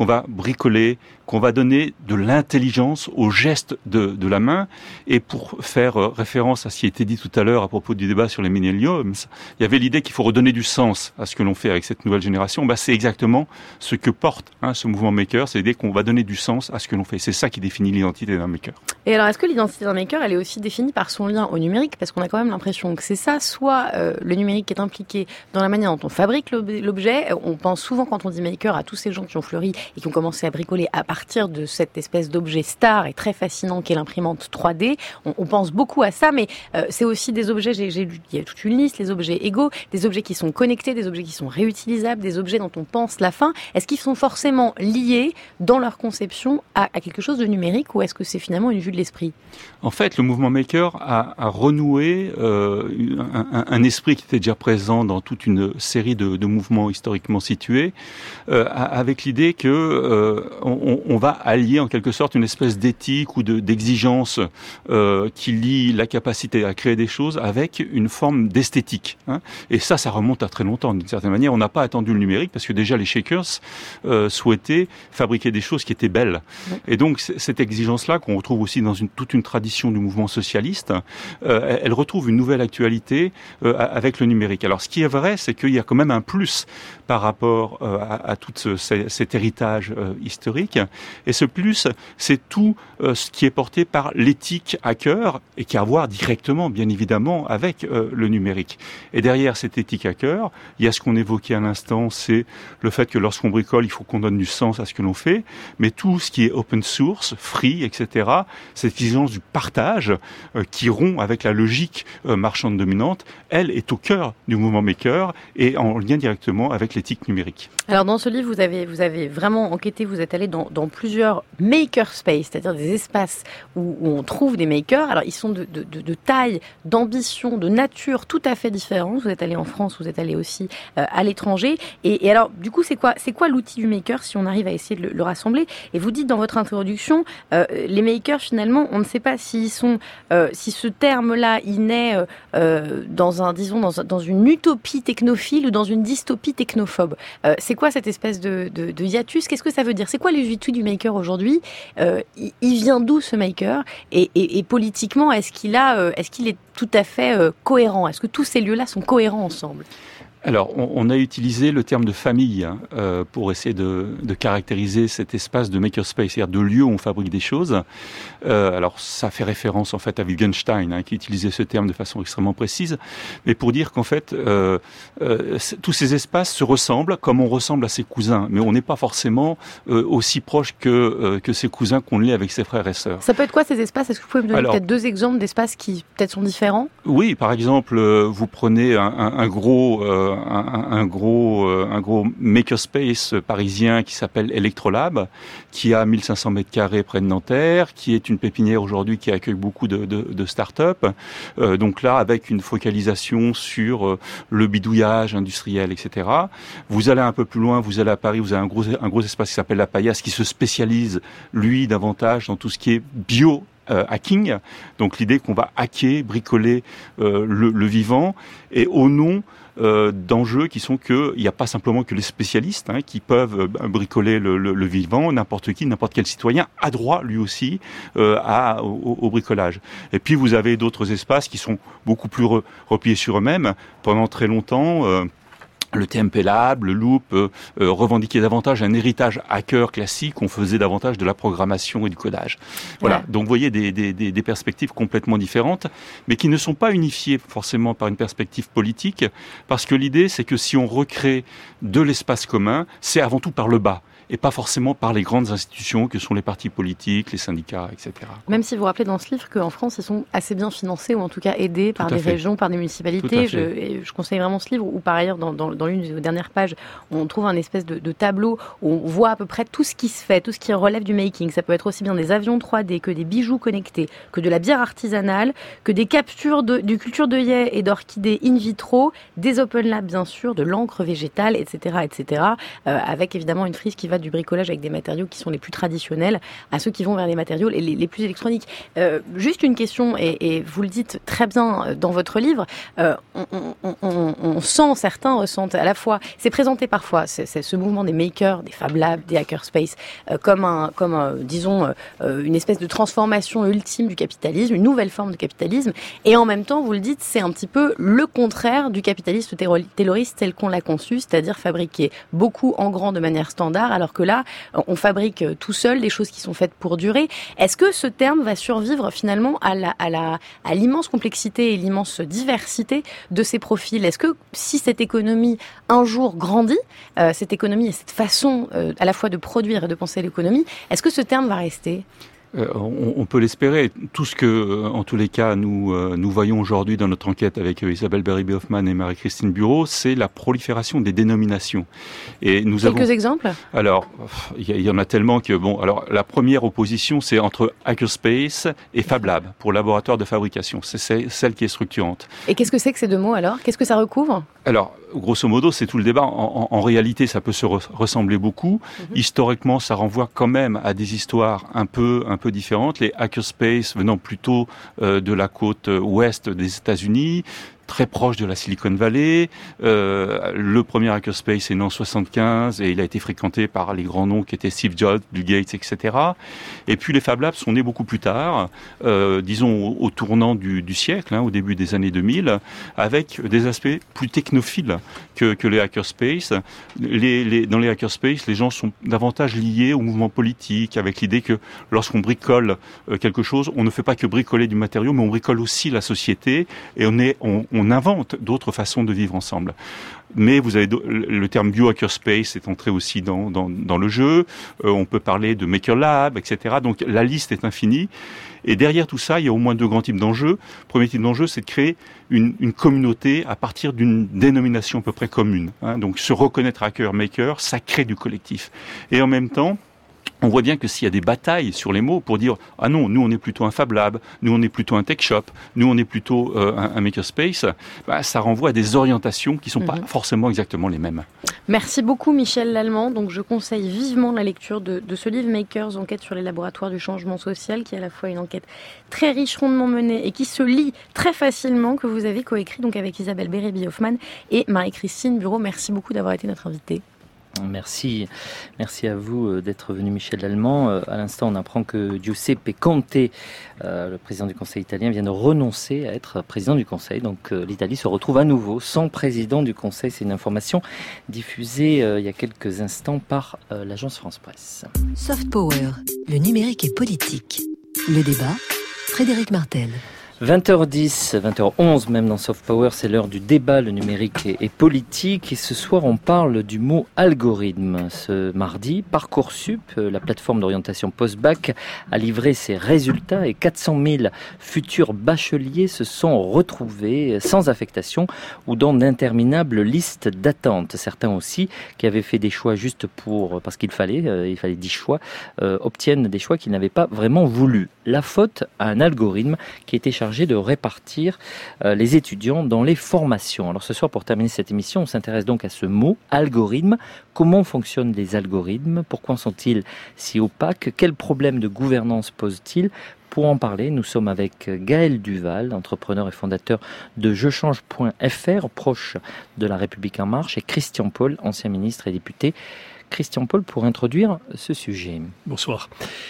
K: qu'on va bricoler, qu'on va donner de l'intelligence au geste de, de la main. Et pour faire référence à ce qui a été dit tout à l'heure à propos du débat sur les millenniums, il y avait l'idée qu'il faut redonner du sens à ce que l'on fait avec cette nouvelle génération. Bah, c'est exactement ce que porte hein, ce mouvement maker, c'est l'idée qu'on va donner du sens à ce que l'on fait. C'est ça qui définit l'identité d'un maker.
D: Et alors, est-ce que l'identité d'un maker, elle est aussi définie par son lien au numérique? Parce qu'on a quand même l'impression que c'est ça, soit euh, le numérique est impliqué dans la manière dont on fabrique l'objet. On pense souvent, quand on dit maker, à tous ces gens qui ont fleuri et qui ont commencé à bricoler à partir de cette espèce d'objet star et très fascinant qu'est l'imprimante trois D. On, on pense beaucoup à ça, mais euh, c'est aussi des objets, j'ai, j'ai, il y a toute une liste, les objets égaux, des objets qui sont connectés, des objets qui sont réutilisables, des objets dont on pense la fin. Est-ce qu'ils sont forcément liés dans leur conception à, à quelque chose de numérique, ou est-ce que c'est finalement une vue de l'esprit?
K: En fait, le mouvement maker a, a renoué euh, un, un, un esprit qui était déjà présent dans toute une série de, de mouvements historiquement situés, euh, avec l'idée que euh, on, on va allier en quelque sorte une espèce d'éthique ou de, d'exigence euh, qui lie la capacité à créer des choses avec une forme d'esthétique. Hein. Et ça, ça remonte à très longtemps. D'une certaine manière, on n'a pas attendu le numérique parce que déjà les shakers euh, souhaitaient fabriquer des choses qui étaient belles. Et donc cette exigence-là, qu'on retrouve aussi dans une, toute une tradition du mouvement socialiste, euh, elle retrouve une nouvelle actualité euh, avec le numérique. Alors ce qui est vrai, c'est qu'il y a quand même un plus par rapport euh, à, à tout ce, cet héritage euh, historique. Et ce plus, c'est tout euh, ce qui est porté par l'éthique hacker et qui a à voir directement, bien évidemment, avec euh, le numérique. Et derrière cette éthique hacker, il y a ce qu'on évoquait à l'instant, c'est le fait que lorsqu'on bricole, il faut qu'on donne du sens à ce que l'on fait, mais tout ce qui est open source, free, et cetera, cette exigence du partage euh, qui rompt avec la logique euh, marchande dominante, elle est au cœur du mouvement maker et en lien directement avec l'éthique numérique.
D: Alors dans ce livre, vous avez, vous avez vraiment enquêté, vous êtes allé dans, dans plusieurs makerspace, c'est-à-dire des espaces où, où on trouve des makers. Alors ils sont de, de, de, de taille, d'ambition, de nature tout à fait différentes. Vous êtes allé en France, vous êtes allé aussi euh, à l'étranger. Et, et alors du coup, c'est quoi, c'est quoi l'outil du maker si on arrive à essayer de le, le rassembler? Et vous dites dans votre introduction, euh, les makers finalement, on ne sait pas s'ils sont, euh, si ce terme-là, il naît euh, dans un, disons, dans, dans une utopie technophile ou dans une dystopie technophobe. Euh, c'est quoi cette espèce de, de, de hiatus? Qu'est-ce que ça veut dire? C'est quoi les outils du maker aujourd'hui? euh, il, il vient d'où ce maker? Et, et, et politiquement, est-ce qu'il a, euh, est-ce qu'il est tout à fait euh, cohérent? Est-ce que tous ces lieux-là sont cohérents ensemble?
K: Alors, on, on a utilisé le terme de famille hein, euh, pour essayer de, de caractériser cet espace de makerspace, c'est-à-dire de lieu où on fabrique des choses. Euh, alors, ça fait référence en fait à Wittgenstein, hein, qui utilisait ce terme de façon extrêmement précise, mais pour dire qu'en fait, euh, euh, tous ces espaces se ressemblent comme on ressemble à ses cousins, mais on n'est pas forcément euh, aussi proche que, euh, que ses cousins qu'on l'est avec ses frères et sœurs.
D: Ça peut être quoi ces espaces? Est-ce que vous pouvez me donner alors, peut-être deux exemples d'espaces qui peut-être sont différents?
K: Oui, par exemple, euh, vous prenez un, un, un gros... Euh, Un, un gros, un gros makerspace parisien qui s'appelle Electrolab, qui a mille cinq cents mètres carrés près de Nanterre, qui est une pépinière aujourd'hui qui accueille beaucoup de, de, de start-up. Euh, donc là, avec une focalisation sur euh, le bidouillage industriel, et cetera. Vous allez un peu plus loin, vous allez à Paris, vous avez un gros, un gros espace qui s'appelle La Paillasse, qui se spécialise, lui, davantage dans tout ce qui est bio Euh, hacking, donc l'idée qu'on va hacker, bricoler euh, le, le vivant, et au nom euh, d'enjeux qui sont que il n'y a pas simplement que les spécialistes hein, qui peuvent euh, bricoler le, le, le vivant, n'importe qui, n'importe quel citoyen a droit lui aussi euh, à, au, au bricolage. Et puis vous avez d'autres espaces qui sont beaucoup plus re, repliés sur eux-mêmes. Pendant très longtemps, euh, le T M P Lab, le Loop, euh, euh, revendiquait davantage un héritage hacker classique, on faisait davantage de la programmation et du codage. Voilà, ouais. Donc vous voyez des, des, des perspectives complètement différentes, mais qui ne sont pas unifiées forcément par une perspective politique, parce que l'idée c'est que si on recrée de l'espace commun, c'est avant tout par le bas, et pas forcément par les grandes institutions que sont les partis politiques, les syndicats, et cetera.
D: Même si vous rappelez dans ce livre qu'en France, ils sont assez bien financés, ou en tout cas aidés par des fait. régions, par des municipalités. Je, et je conseille vraiment ce livre, où par ailleurs, dans, dans, dans l'une des dernières pages, on trouve un espèce de, de tableau où on voit à peu près tout ce qui se fait, tout ce qui relève du making. Ça peut être aussi bien des avions trois D, que des bijoux connectés, que de la bière artisanale, que des captures de, du culture d'œillets et d'orchidées in vitro, des open labs bien sûr, de l'encre végétale, et cetera, et cetera. Euh, avec évidemment une frise qui va du bricolage avec des matériaux qui sont les plus traditionnels à ceux qui vont vers les matériaux les, les plus électroniques. Euh, juste une question, et, et vous le dites très bien dans votre livre, euh, on, on, on, on sent, certains ressentent à la fois, c'est présenté parfois, c'est, c'est ce mouvement des makers, des Fab Labs, des hackerspace, euh, comme, un, comme un, disons, euh, une espèce de transformation ultime du capitalisme, une nouvelle forme de capitalisme, et en même temps, vous le dites, c'est un petit peu le contraire du capitalisme tayloriste tel qu'on l'a conçu, c'est-à-dire fabriquer beaucoup en grand de manière standard, alors que là, on fabrique tout seul des choses qui sont faites pour durer. Est-ce que ce terme va survivre finalement à, la, à, la, à l'immense complexité et l'immense diversité de ces profils? Est-ce que si cette économie un jour grandit, euh, cette économie et cette façon euh, à la fois de produire et de penser l'économie, est-ce que ce terme va rester ?
K: Euh, on, on peut l'espérer. Tout ce que, euh, en tous les cas, nous euh, nous voyons aujourd'hui dans notre enquête avec euh, Isabelle Berube-Hoffman et Marie-Christine Bureau, c'est la prolifération des dénominations. Et nous
D: Quelques
K: avons...
D: exemples ?
K: Alors, il y, y en a tellement que bon. Alors, la première opposition, c'est entre hackerspace et Fab Lab pour laboratoire de fabrication. C'est, c'est celle qui est structurante.
D: Et qu'est-ce que c'est que ces deux mots alors ? Qu'est-ce que ça recouvre ?
K: Alors, grosso modo, c'est tout le débat. En, en, en réalité, ça peut se re- ressembler beaucoup. Mm-hmm. Historiquement, ça renvoie quand même à des histoires un peu, un peu différentes. Les hackerspace venant plutôt euh, de la côte ouest des États-Unis, très proche de la Silicon Valley. Euh, le premier hackerspace est né en soixante-quinze et il a été fréquenté par les grands noms qui étaient Steve Jobs, Bill Gates, et cetera. Et puis les Fab Labs sont nés beaucoup plus tard, euh, disons au, au tournant du, du siècle, hein, au début des années deux mille, avec des aspects plus technophiles que, que les hackerspace. Les, les, dans les hackerspace, les gens sont davantage liés au mouvement politique, avec l'idée que lorsqu'on bricole euh, quelque chose, on ne fait pas que bricoler du matériau, mais on bricole aussi la société et on est on, on invente d'autres façons de vivre ensemble. Mais vous avez le terme bio-hackerspace est entré aussi dans, dans, dans le jeu. Euh, on peut parler de Maker Lab, et cetera. Donc la liste est infinie. Et derrière tout ça, il y a au moins deux grands types d'enjeux. Le premier type d'enjeu, c'est de créer une, une communauté à partir d'une dénomination à peu près commune. Hein. Donc se reconnaître hacker-maker, ça crée du collectif. Et en même temps, on voit bien que s'il y a des batailles sur les mots pour dire « Ah non, nous on est plutôt un Fab Lab, nous on est plutôt un Tech Shop, nous on est plutôt euh, un, un Makerspace bah, », ça renvoie à des orientations qui ne sont mmh. pas forcément exactement les mêmes.
D: Merci beaucoup Michel Lallemand. Donc je conseille vivement la lecture de, de ce livre Makers, enquête sur les laboratoires du changement social, qui est à la fois une enquête très riche, rondement menée et qui se lit très facilement, que vous avez coécrit donc avec Isabelle Berube-Hoffman et Marie-Christine Bureau. Merci beaucoup d'avoir été notre invitée.
C: Merci, merci à vous d'être venu, Michel Lallemand. À l'instant, on apprend que Giuseppe Conte, euh, le président du Conseil italien, vient de renoncer à être président du Conseil. Donc euh, l'Italie se retrouve à nouveau sans président du Conseil. C'est une information diffusée euh, il y a quelques instants par euh, l'agence France Presse.
H: Soft Power, le numérique et politique. Le débat, Frédéric Martel.
C: vingt heures dix, vingt heures onze même dans Soft Power, c'est l'heure du débat, le numérique et, et politique. Et ce soir, on parle du mot algorithme. Ce mardi, Parcoursup, la plateforme d'orientation post-bac, a livré ses résultats et quatre cent mille futurs bacheliers se sont retrouvés sans affectation ou dans d'interminables listes d'attente. Certains aussi, qui avaient fait des choix juste pour, parce qu'il fallait, euh, il fallait dix choix, euh, obtiennent des choix qu'ils n'avaient pas vraiment voulu. La faute à un algorithme qui était chargé de répartir euh, les étudiants dans les formations. Alors ce soir, pour terminer cette émission, on s'intéresse donc à ce mot, algorithme. Comment fonctionnent les algorithmes ? Pourquoi sont-ils si opaques ? Quels problèmes de gouvernance posent-ils ? Pour en parler, nous sommes avec Gaël Duval, entrepreneur et fondateur de je change point f r, proche de La République En Marche, et Christian Paul, ancien ministre et député. Christian Paul, pour introduire ce sujet.
L: Bonsoir.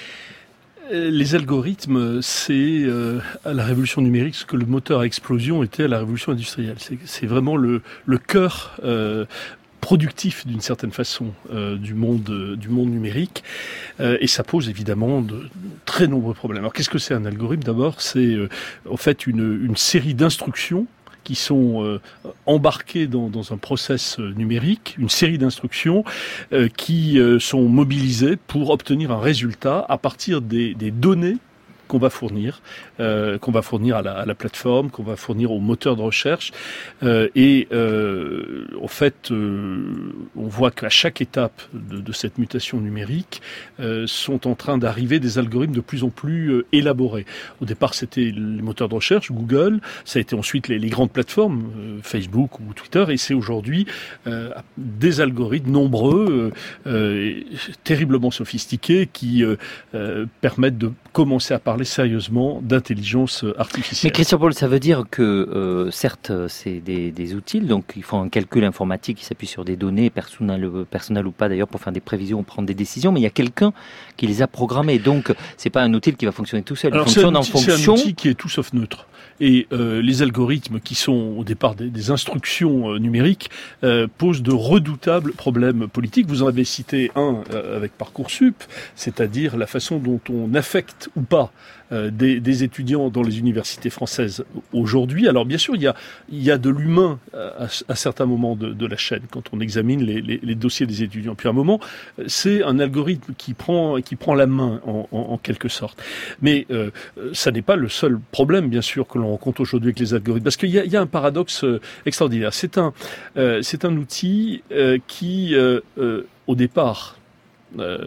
L: Les algorithmes, c'est euh, à la révolution numérique ce que le moteur à explosion était à la révolution industrielle. C'est, c'est vraiment le, le cœur euh, productif d'une certaine façon euh, du monde euh, du monde numérique euh, et ça pose évidemment de, de très nombreux problèmes. Alors qu'est-ce que c'est un algorithme ? D'abord, c'est euh, en fait une, une série d'instructions qui sont euh, embarqués dans, dans un process euh, numérique, une série d'instructions euh, qui euh, sont mobilisées pour obtenir un résultat à partir des, des données qu'on va fournir, euh, qu'on va fournir à la, à la plateforme, qu'on va fournir au moteur de recherche. Euh, et euh, en fait, euh, on voit qu'à chaque étape de, de cette mutation numérique, euh, sont en train d'arriver des algorithmes de plus en plus euh, élaborés. Au départ, c'était les moteurs de recherche, Google. Ça a été ensuite les, les grandes plateformes, euh, Facebook ou Twitter. Et c'est aujourd'hui euh, des algorithmes nombreux, euh, euh, terriblement sophistiqués, qui euh, euh, permettent de commencer à parler sérieusement d'intelligence artificielle.
C: Mais Christian Paul, ça veut dire que, euh, certes, c'est des, des outils, donc ils font un calcul informatique qui s'appuie sur des données, personnelles, personnelles ou pas d'ailleurs, pour faire des prévisions ou prendre des décisions, mais il y a quelqu'un qui les a programmées. Donc, c'est pas un outil qui va fonctionner tout seul. Il
L: Alors,
C: fonctionne
L: c'est un,
C: en
L: outil,
C: fonction...
L: c'est un outil qui est tout sauf neutre. Et euh, les algorithmes qui sont au départ des, des instructions euh, numériques euh, posent de redoutables problèmes politiques. Vous en avez cité un euh, avec Parcoursup, c'est-à-dire la façon dont on affecte ou pas euh, des, des étudiants dans les universités françaises aujourd'hui. Alors bien sûr, il y a, il y a de l'humain à, à certains moments de, de la chaîne quand on examine les, les, les dossiers des étudiants. Puis à un moment, c'est un algorithme qui prend, qui prend la main en, en, en quelque sorte. Mais euh, ça n'est pas le seul problème, bien sûr, que l'on rencontre aujourd'hui avec les algorithmes, parce qu'il y a, il y a un paradoxe euh, extraordinaire. C'est un, euh, c'est un outil euh, qui, euh, euh, au départ, euh,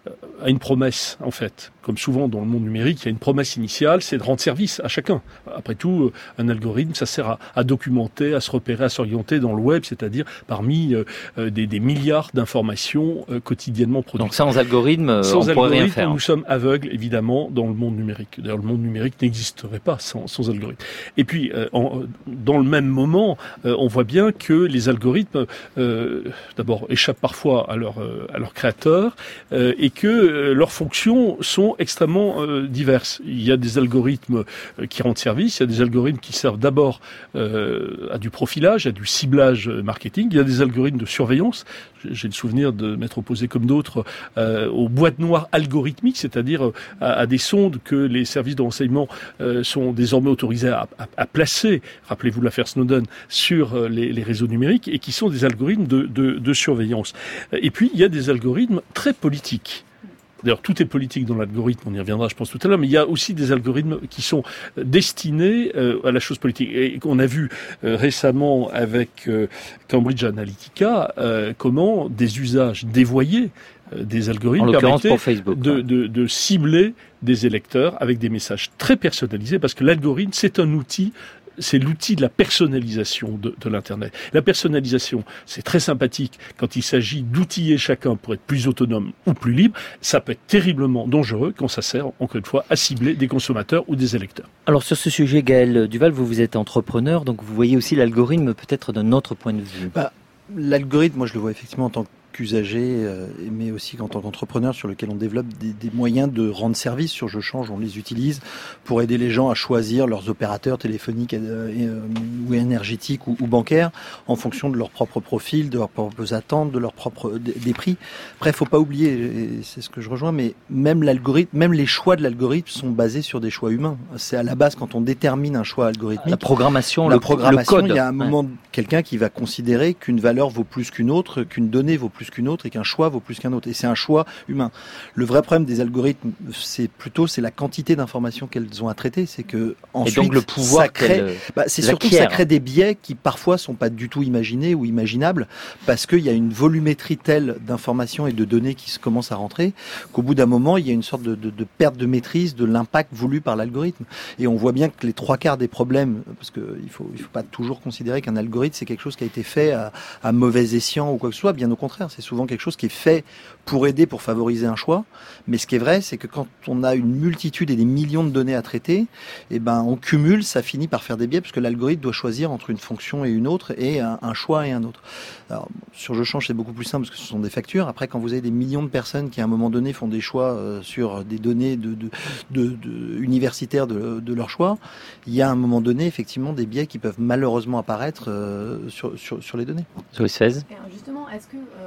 L: a une promesse, en fait. Comme souvent dans le monde numérique, il y a une promesse initiale, c'est de rendre service à chacun. Après tout, un algorithme, ça sert à, à documenter, à se repérer, à s'orienter dans le web, c'est-à-dire parmi euh, des, des milliards d'informations euh, quotidiennement produites.
C: Donc sans algorithme,
L: sans
C: on pourrait rien faire.
L: Nous sommes aveugles, évidemment, dans le monde numérique. D'ailleurs, le monde numérique n'existerait pas sans, sans algorithme. Et puis, euh, en, dans le même moment, euh, on voit bien que les algorithmes, euh, d'abord, échappent parfois à leur, euh, à leur créateur, euh, et que euh, leurs fonctions sont extrêmement euh, diverses. Il y a des algorithmes euh, qui rendent service, il y a des algorithmes qui servent d'abord euh, à du profilage, à du ciblage marketing, il y a des algorithmes de surveillance. J'ai le souvenir de m'être opposé comme d'autres euh, aux boîtes noires algorithmiques, c'est-à-dire à, à des sondes que les services de renseignement euh, sont désormais autorisés à, à, à placer, rappelez-vous l'affaire Snowden, sur euh, les, les réseaux numériques, et qui sont des algorithmes de, de, de surveillance. Et puis, il y a des algorithmes très politiques. D'ailleurs, tout est politique dans l'algorithme, on y reviendra, je pense, tout à l'heure, mais il y a aussi des algorithmes qui sont destinés euh, à la chose politique. Et qu'on a vu euh, récemment avec euh, Cambridge Analytica, euh, comment des usages dévoyés euh, des algorithmes permettaient
C: pour Facebook,
L: de,
C: ouais.
L: de, de cibler des électeurs avec des messages très personnalisés, parce que l'algorithme, c'est un outil. C'est l'outil de la personnalisation de, de l'Internet. La personnalisation, c'est très sympathique quand il s'agit d'outiller chacun pour être plus autonome ou plus libre. Ça peut être terriblement dangereux quand ça sert, encore une fois, à cibler des consommateurs ou des électeurs.
C: Alors sur ce sujet, Gaël Duval, vous, vous êtes entrepreneur, donc vous voyez aussi l'algorithme peut-être d'un autre point de vue.
M: Bah, l'algorithme, moi je le vois effectivement en tant que usagers, euh, mais aussi en tant qu'entrepreneur sur lequel on développe des, des moyens de rendre service sur Je Change. On les utilise pour aider les gens à choisir leurs opérateurs téléphoniques euh, et, euh, ou énergétiques ou, ou bancaires en fonction de leur propre profil, de leurs propres attentes, de leurs propres des, des prix. Bref, faut pas oublier, et c'est ce que je rejoins, mais même l'algorithme, même les choix de l'algorithme sont basés sur des choix humains. C'est à la base quand on détermine un choix algorithmique.
C: La programmation,
M: la
C: le,
M: programmation,
C: le code.
M: Il y a un moment
C: ouais.
M: quelqu'un qui va considérer qu'une valeur vaut plus qu'une autre, qu'une donnée vaut plus qu'une autre et qu'un choix vaut plus qu'un autre. Et c'est un choix humain. Le vrai problème des algorithmes, c'est plutôt c'est la quantité d'informations qu'elles ont à traiter. C'est que ensuite,
C: et donc le pouvoir
M: ça crée, bah, c'est surtout que ça crée des biais qui parfois sont pas du tout imaginés ou imaginables parce qu'il y a une volumétrie telle d'informations et de données qui se commencent à rentrer qu'au bout d'un moment, il y a une sorte de, de, de perte de maîtrise de l'impact voulu par l'algorithme. Et on voit bien que les trois quarts des problèmes, parce que il faut il faut pas toujours considérer qu'un algorithme c'est quelque chose qui a été fait à, à mauvais escient ou quoi que ce soit. Bien au contraire, c'est souvent quelque chose qui est fait pour aider, pour favoriser un choix. Mais ce qui est vrai, c'est que quand on a une multitude et des millions de données à traiter, eh ben, on cumule, ça finit par faire des biais, parce que l'algorithme doit choisir entre une fonction et une autre, et un, un choix et un autre. Alors, sur Je Change, c'est beaucoup plus simple, parce que ce sont des factures. Après, quand vous avez des millions de personnes qui, à un moment donné, font des choix euh, sur des données de, de, de, de, universitaires de, de leur choix, il y a à un moment donné, effectivement, des biais qui peuvent malheureusement apparaître euh, sur, sur, sur les données.
C: Sur les seize.
D: Justement, est-ce que euh,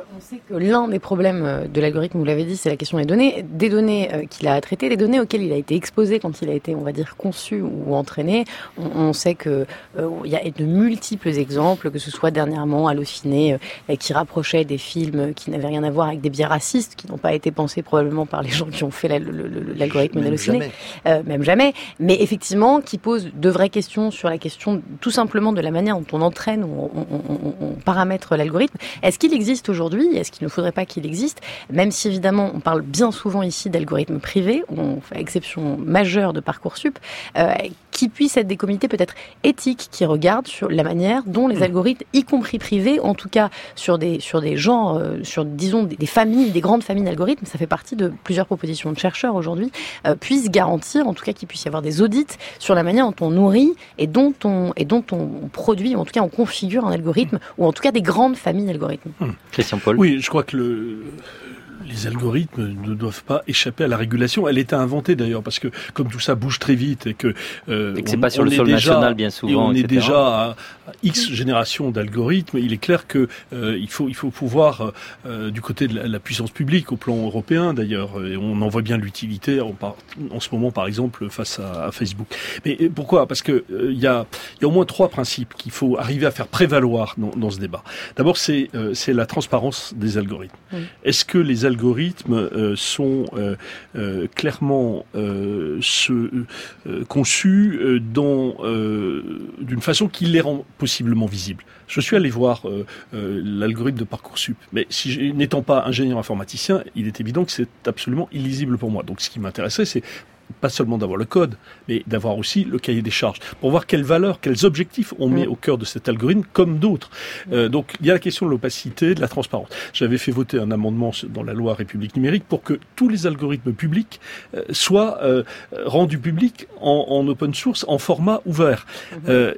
D: On sait que l'un des problèmes de l'algorithme, vous l'avez dit, c'est la question des données. Des données euh, qu'il a traitées, des données auxquelles il a été exposé quand il a été, on va dire, conçu ou entraîné. On, on sait que euh, il y a de multiples exemples, que ce soit dernièrement Allociné, euh, qui rapprochait des films qui n'avaient rien à voir avec des biais racistes, qui n'ont pas été pensés probablement par les gens qui ont fait la, le, le, l'algorithme d'Allociné. Euh, même jamais. Mais effectivement, qui pose de vraies questions sur la question, tout simplement, de la manière dont on entraîne ou on, on, on, on paramètre l'algorithme. Est-ce qu'il existe aujourd'hui ? Est-ce qu'il ne faudrait pas qu'il existe ? Même si évidemment on parle bien souvent ici d'algorithmes privés, où on fait exception majeure de Parcoursup, euh, qui puissent être des comités peut-être éthiques qui regardent sur la manière dont les algorithmes, y compris privés, en tout cas sur des sur des genres, euh, sur disons des, des familles, des grandes familles d'algorithmes, ça fait partie de plusieurs propositions de chercheurs aujourd'hui, euh, puissent garantir, en tout cas qu'il puisse y avoir des audits sur la manière dont on nourrit et dont on et dont on produit, ou en tout cas on configure un algorithme, ou en tout cas des grandes familles d'algorithmes.
L: Hum.
C: Christian Paul.
L: Oui, je crois que le... les algorithmes ne doivent pas échapper à la régulation. Elle était inventée d'ailleurs parce que comme tout ça bouge très vite et que, euh,
C: et que c'est
L: on,
C: pas sur
L: on
C: le sol
L: déjà,
C: national bien souvent.
L: Et on
C: et cetera.
L: est déjà à, à X générations d'algorithmes. Il est clair que euh, il faut il faut pouvoir euh, du côté de la, la puissance publique au plan européen d'ailleurs. Et on en voit bien l'utilité en, par, en ce moment par exemple face à, à Facebook. Mais pourquoi ? Parce que il euh, y a il y a au moins trois principes qu'il faut arriver à faire prévaloir dans, dans ce débat. D'abord c'est euh, c'est la transparence des algorithmes. Oui. Est-ce que les algorithmes euh, sont euh, euh, clairement euh, ce, euh, conçus euh, dans euh, d'une façon qui les rend possiblement visibles. Je suis allé voir euh, euh, l'algorithme de Parcoursup, mais si je, n'étant pas ingénieur informaticien, il est évident que c'est absolument illisible pour moi. Donc ce qui m'intéressait, c'est pas seulement d'avoir le code, mais d'avoir aussi le cahier des charges, pour voir quelles valeurs, quels objectifs on met mmh. au cœur de cet algorithme, comme d'autres. Euh, donc, il y a la question de l'opacité, de la transparence. J'avais fait voter un amendement dans la loi République numérique pour que tous les algorithmes publics euh, soient euh, rendus publics en, en open source, en format ouvert. Mmh. Euh,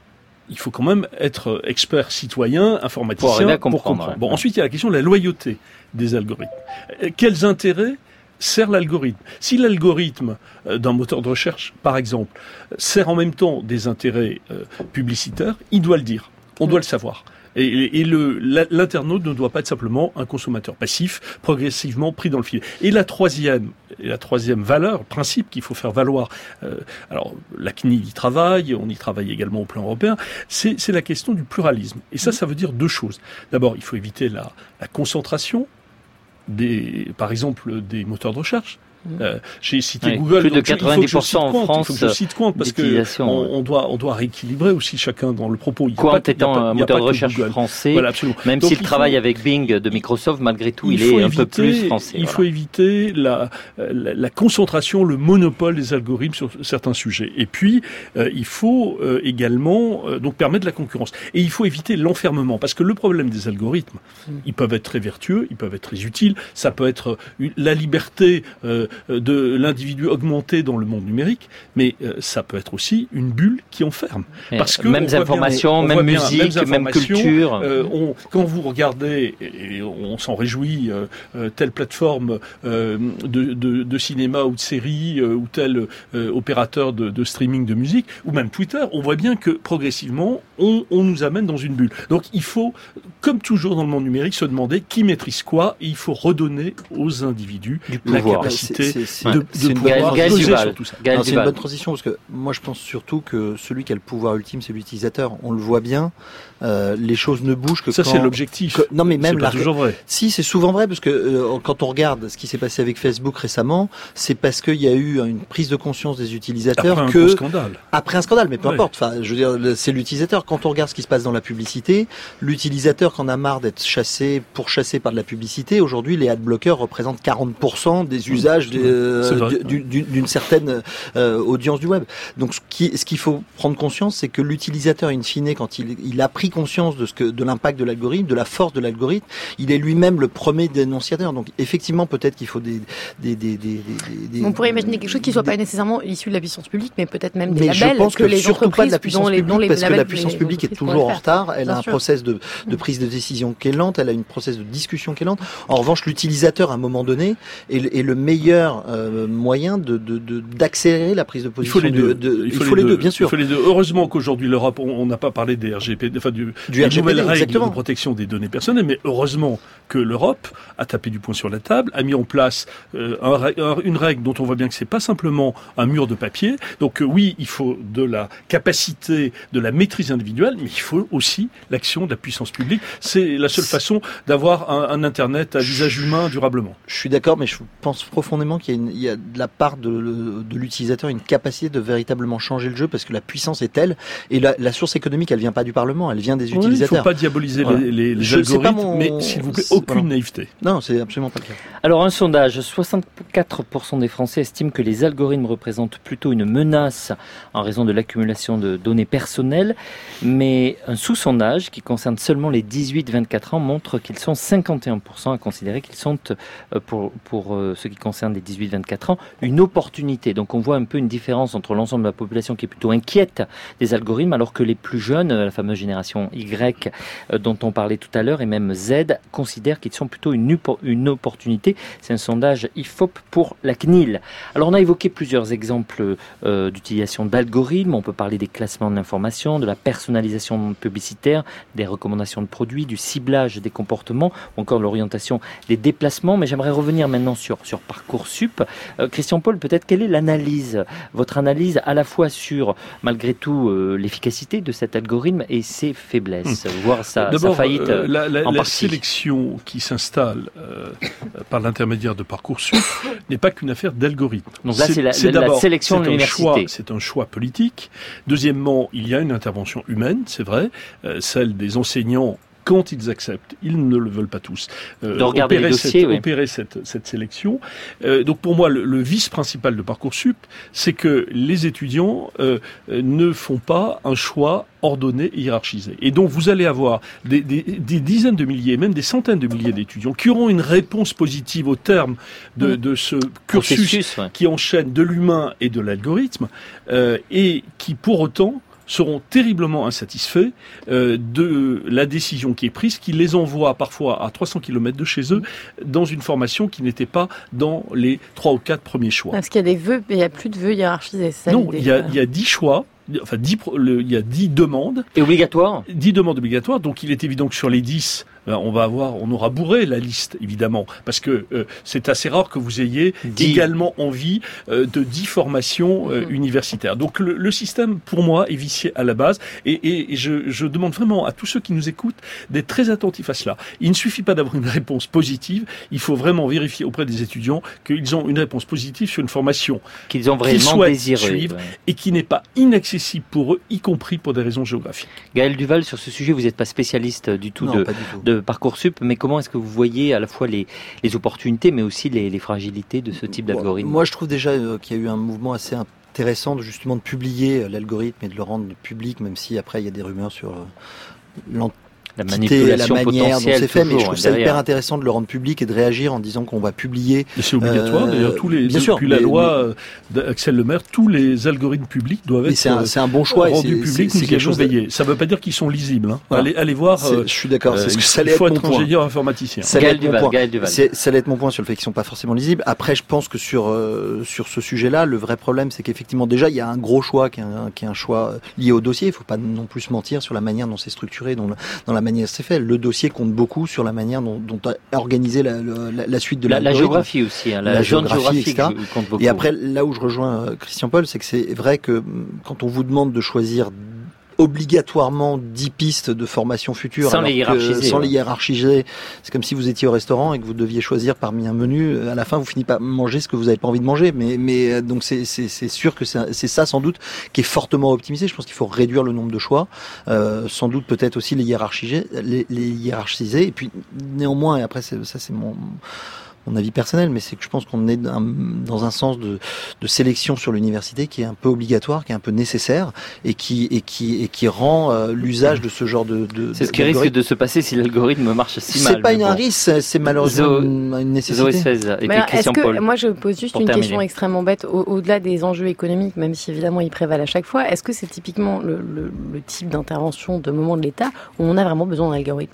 L: il faut quand même être expert citoyen, informaticien, pour, pour comprendre. Ouais. Bon, ensuite, il y a la question de la loyauté des algorithmes. Euh, quels intérêts sert l'algorithme. Si l'algorithme d'un moteur de recherche, par exemple, sert en même temps des intérêts euh, publicitaires, il doit le dire. On doit le savoir. Et, et le, l'internaute ne doit pas être simplement un consommateur passif, progressivement pris dans le filet. Et la troisième, et la troisième valeur, principe qu'il faut faire valoir, euh, alors la C N I L y travaille, on y travaille également au plan européen, c'est, c'est la question du pluralisme. Et ça, ça veut dire deux choses. D'abord, il faut éviter la, la concentration, des, par exemple, des moteurs de recherche. Euh, j'ai cité ouais, Google.
C: Plus de quatre-vingt-dix pour cent en France.
L: Il faut que je cite Quant parce que on, on doit on doit rééquilibrer aussi chacun dans le propos.
C: Quant étant un moteur de recherche français, voilà, même Donc, s'il travaille faut, avec Bing de Microsoft, malgré tout, il, il est un éviter, peu plus français.
L: Il
C: voilà.
L: faut éviter la, la la concentration, le monopole des algorithmes sur certains sujets. Et puis euh, il faut euh, également euh, donc permettre la concurrence. Et il faut éviter l'enfermement parce que le problème des algorithmes, mm. ils peuvent être très vertueux, ils peuvent être très utiles. Ça peut être une, la liberté euh, de l'individu augmenté dans le monde numérique, mais euh, ça peut être aussi une bulle qui enferme.
C: Parce que mêmes informations, bien, même musique, bien, même culture.
L: Euh, on, quand vous regardez, et on s'en réjouit, euh, euh, telle plateforme euh, de, de, de cinéma ou de série euh, ou tel euh, opérateur de, de streaming de musique, ou même Twitter, on voit bien que progressivement, on, on nous amène dans une bulle. Donc il faut, comme toujours dans le monde numérique, se demander qui maîtrise quoi, et il faut redonner aux individus la capacité
M: c'est, c'est,
L: de,
M: c'est
L: de pouvoir peser sur tout ça.
M: Non, c'est une bonne transition parce que moi je pense surtout que celui qui a le pouvoir ultime c'est l'utilisateur. On le voit bien, euh, les choses ne bougent que
L: ça
M: quand...
L: c'est l'objectif.
M: Que... Non mais même
L: c'est pas
M: la...
L: toujours vrai.
M: Si c'est souvent vrai parce que euh, quand on regarde ce qui s'est passé avec Facebook récemment, c'est parce qu'il y a eu une prise de conscience des utilisateurs
L: après
M: que
L: un scandale.
M: Après un scandale, mais peu ouais. importe. Enfin, je veux dire, c'est l'utilisateur. Quand on regarde ce qui se passe dans la publicité, l'utilisateur qui en a marre d'être chassé, pourchassé par de la publicité, aujourd'hui les adblockers représentent quarante pour cent des usages de, euh, d'une, d'une certaine euh, audience du web. Donc ce, qui, ce qu'il faut prendre conscience, c'est que l'utilisateur, in fine, quand il, il a pris conscience de ce que, de l'impact de l'algorithme, de la force de l'algorithme, il est lui-même le premier dénonciateur. Donc effectivement, peut-être qu'il faut des, des, des, des, des, des
D: on pourrait imaginer quelque chose qui soit des, pas nécessairement issu de la puissance publique, mais peut-être même des
M: mais
D: labels
M: je pense
D: que,
M: que
D: les
M: surtout
D: entreprises
M: pas de la puissance
D: dont les,
M: publique,
D: dont les
M: parce que la
D: labels,
M: puissance
D: les
M: publique est toujours en retard. Elle
D: Bien
M: a un
D: sûr.
M: process de, de prise prise de décision qui est lente, elle a une process de discussion qui est lente. En revanche, l'utilisateur, à un moment donné, est, le, est le meilleur euh, moyen de, de, de, d'accélérer la prise de position.
L: Il faut les deux.
M: De, de,
L: il faut, il faut les, les deux, deux, bien sûr. Il faut les deux. Heureusement qu'aujourd'hui, l'Europe, on n'a pas parlé des R G P D, enfin du,
M: du R G P D,
L: nouvelles règles
M: exactement.
L: de protection des données personnelles, mais heureusement que l'Europe a tapé du poing sur la table, a mis en place euh, un, un, une règle dont on voit bien que c'est pas simplement un mur de papier. Donc euh, oui, il faut de la capacité, de la maîtrise individuelle, mais il faut aussi l'action de la puissance publique. C'est la seule façon d'avoir un, un Internet à visage humain durablement.
M: Je suis d'accord, mais je pense profondément qu'il y a, une, il y a de la part de, de l'utilisateur une capacité de véritablement changer le jeu parce que la puissance est telle et la, la source économique, elle vient pas du Parlement, elle vient des
L: oui,
M: utilisateurs.
L: Il ne faut pas diaboliser voilà. les, les, les je, algorithmes, mon... mais s'il vous plaît, aucune voilà. naïveté.
M: Non, c'est absolument pas le cas.
C: Alors un sondage, soixante-quatre pour cent des Français estiment que les algorithmes représentent plutôt une menace en raison de l'accumulation de données personnelles, mais un sous-sondage qui concerne seulement les dix-huit vingt-quatre ans montre qu'ils sont cinquante et un pour cent à considérer qu'ils sont, pour, pour ce qui concerne les dix-huit vingt-quatre ans, une opportunité. Donc on voit un peu une différence entre l'ensemble de la population qui est plutôt inquiète des algorithmes, alors que les plus jeunes, la fameuse génération Y dont on parlait tout à l'heure, et même Z, considèrent qu'ils sont plutôt une, une opportunité. C'est un sondage I F O P pour la C N I L. Alors on a évoqué plusieurs exemples euh, d'utilisation d'algorithmes. On peut parler des classements de l'information, de la personnalisation publicitaire, des recommandations de produits, du ciblage des comportements, ou encore de l'orientation des déplacements. Mais j'aimerais revenir maintenant sur, sur Parcoursup. Euh, Christian Paul, peut-être quelle est l'analyse, votre analyse à la fois sur, malgré tout, euh, l'efficacité de cet algorithme et ses faiblesses, mmh. voire sa, sa faillite euh,
L: la, la,
C: en
L: la
C: partie.
L: sélection qui s'installe euh, par l'intermédiaire de Parcoursup n'est pas qu'une affaire d'algorithme.
C: Donc là, c'est, c'est, la, c'est la sélection de l'université.
L: Choix, c'est un choix politique. Deuxièmement, il y a une intervention humaine, c'est vrai, euh, celle des enseignants. Quand ils acceptent, ils ne le veulent pas tous,
C: euh, de regarder
L: opérer,
C: les dossiers,
L: cette,
C: oui.
L: opérer cette, cette sélection. Euh, donc pour moi, le, le vice principal de Parcoursup, c'est que les étudiants euh, ne font pas un choix ordonné et hiérarchisé. Et donc vous allez avoir des, des, des dizaines de milliers, même des centaines de milliers d'étudiants qui auront une réponse positive au terme de, de ce cursus
C: Processus, ouais.
L: qui enchaîne de l'humain et de l'algorithme, euh, et qui pour autant seront terriblement insatisfaits euh, de la décision qui est prise, qui les envoie parfois à trois cents kilomètres de chez eux dans une formation qui n'était pas dans les trois ou quatre premiers choix.
D: Parce qu'il y a des vœux, mais il n'y a plus de vœux hiérarchisés. C'est ça,
L: non, il y a, il y a dix choix. Enfin, dix, le, il y a dix demandes.
C: Et obligatoires.
L: dix demandes obligatoires. Donc, il est évident que sur les dix, on va avoir, on aura bourré la liste, évidemment, parce que euh, c'est assez rare que vous ayez dix. également envie euh, de dix formations euh, mmh. universitaires. Donc, le, le système, pour moi, est vicié à la base, et, et, et je, je demande vraiment à tous ceux qui nous écoutent d'être très attentifs à cela. Il ne suffit pas d'avoir une réponse positive, il faut vraiment vérifier auprès des étudiants qu'ils ont une réponse positive sur une formation
C: qu'ils ont vraiment
L: qu'ils souhaitent
C: désiré,
L: suivre
C: ouais.
L: et qui n'est pas inaccessible pour eux, y compris pour des raisons géographiques.
C: Gaël Duval, sur ce sujet, vous n'êtes pas spécialiste du tout,
M: non,
C: de,
M: pas du tout.
C: de Parcoursup, mais comment est-ce que vous voyez à la fois les, les opportunités, mais aussi les, les fragilités de ce type d'algorithme ?
M: Moi, je trouve déjà euh, qu'il y a eu un mouvement assez intéressant de, justement de publier l'algorithme et de le rendre public, même si après il y a des rumeurs sur euh, l'ent-
C: la manipulation
M: la manière dont c'est fait, mais je trouve
C: hein,
M: ça hyper intéressant de le rendre public et de réagir en disant qu'on va publier.
L: Et c'est obligatoire, euh, d'ailleurs, tous les,
M: bien
L: depuis
M: sûr,
L: la
M: mais,
L: loi mais, d'Axel Lemaire, tous les algorithmes publics doivent être
M: c'est un, c'est un bon choix
L: rendus publics, nous y avons veillé. Ça ne veut pas dire qu'ils sont lisibles. Hein. Voilà. Allez, allez voir.
M: Euh, je suis d'accord, c'est ce que ça allait
L: il faut
M: être
L: être
M: mon
L: ingénieur
M: point.
L: informaticien.
M: Ça
C: Gaël Duval, Gaël Duval.
M: C'est, ça allait être mon point sur le fait qu'ils ne sont pas forcément lisibles. Après, je pense que sur, euh, sur ce sujet-là, le vrai problème, c'est qu'effectivement, déjà, il y a un gros choix qui est un, qui est un choix lié au dossier. Il ne faut pas non plus se mentir sur la manière dont c'est structuré, dont, dans la manière dont c'est fait. Le dossier compte beaucoup sur la manière dont, dont a organisé la, la, la suite de
C: la,
M: la
C: géographie aussi, hein, la, la géographie, géographique compte beaucoup.
M: Et après, là où je rejoins euh, Christian Paul, c'est que c'est vrai que quand on vous demande de choisir obligatoirement dix pistes de formation future
C: sans les hiérarchiser,
M: sans
C: ouais.
M: les hiérarchiser, c'est comme si vous étiez au restaurant et que vous deviez choisir parmi un menu. À la fin, vous finissez par manger ce que vous n'avez pas envie de manger. Mais, mais donc c'est, c'est, c'est sûr que c'est, c'est ça sans doute qui est fortement optimisé. Je pense qu'il faut réduire le nombre de choix, euh, sans doute peut-être aussi les hiérarchiser, les, les hiérarchiser. Et puis néanmoins, et après c'est, ça c'est mon mon avis personnel, mais c'est que je pense qu'on est dans un sens de, de sélection sur l'université qui est un peu obligatoire, qui est un peu nécessaire et qui et qui et qui rend euh, l'usage de ce genre de, de
C: c'est ce qui risque de se passer si l'algorithme marche si mal.
M: C'est pas une
C: bon.
M: un risque, c'est malheureusement
C: Zo...
M: une nécessité.
C: seize et
D: mais alors,
C: Christian
D: est-ce que,
C: Paul.
D: moi, je pose juste une terminer. question extrêmement bête au- au-delà des enjeux économiques, même si évidemment ils prévalent à chaque fois. Est-ce que c'est typiquement le, le, le type d'intervention de moment de l'État où on a vraiment besoin d'un algorithme ?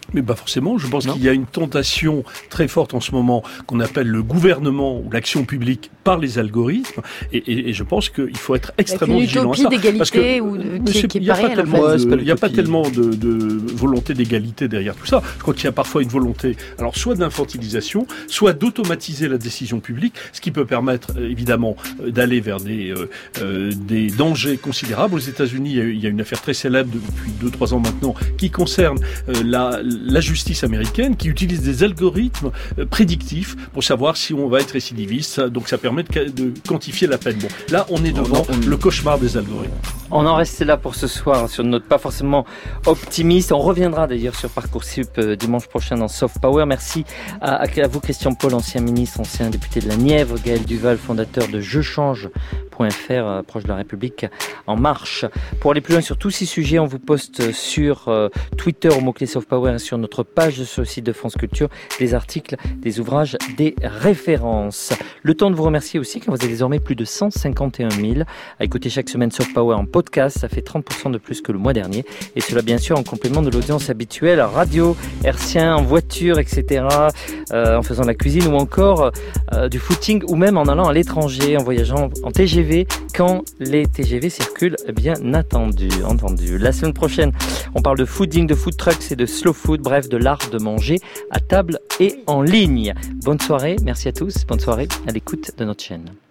L: Mais pas forcément. Je pense non. qu'il y a une tentation très forte en ce moment qu'on appelle le gouvernement ou l'action publique par les algorithmes. Et, et, et je pense qu'il faut être extrêmement vigilant à ça.
D: Une utopie d'égalité ou de, qui, qui
L: il n'y a,
D: pas
L: tellement,
D: en fait.
L: de, y a pas tellement de, de volonté d'égalité derrière tout ça. Je crois qu'il y a parfois une volonté, alors soit d'infantilisation, soit d'automatiser la décision publique, ce qui peut permettre évidemment d'aller vers des, euh, euh, des dangers considérables. Aux États-Unis, il y a, il y a une affaire très célèbre depuis deux trois ans maintenant qui concerne euh, la la justice américaine qui utilise des algorithmes euh, prédictifs pour savoir si on va être récidiviste. Donc ça permet de, de quantifier la peine. Bon, là on est devant on, on... le cauchemar des algorithmes.
C: On en reste là pour ce soir sur une note pas forcément optimiste. On reviendra d'ailleurs sur Parcoursup euh, dimanche prochain dans Soft Power. Merci à, à vous Christian Paul, ancien ministre, ancien député de la Nièvre, Gaël Duval, fondateur de je change point f r, euh, proche de la République en marche. Pour aller plus loin sur tous ces sujets, on vous poste sur euh, Twitter au mot-clé Soft Power et sur notre page sur le site de France Culture des articles, des ouvrages, des références. Le temps de vous remercier aussi car vous avez désormais plus de cent cinquante et un mille à écouter chaque semaine Soft Power en podcast. Ça fait trente pour cent de plus que le mois dernier et cela bien sûr en complément de l'audience habituelle radio, hertzien, en voiture, et cetera, euh, en faisant la cuisine ou encore euh, du footing ou même en allant à l'étranger, en voyageant en T G V quand les T G V circulent bien entendu, entendu. La semaine prochaine, on parle de fooding, de food trucks et de slow food, bref de l'art de manger à table et en ligne. Bonne soirée, merci à tous, bonne soirée à l'écoute de notre chaîne.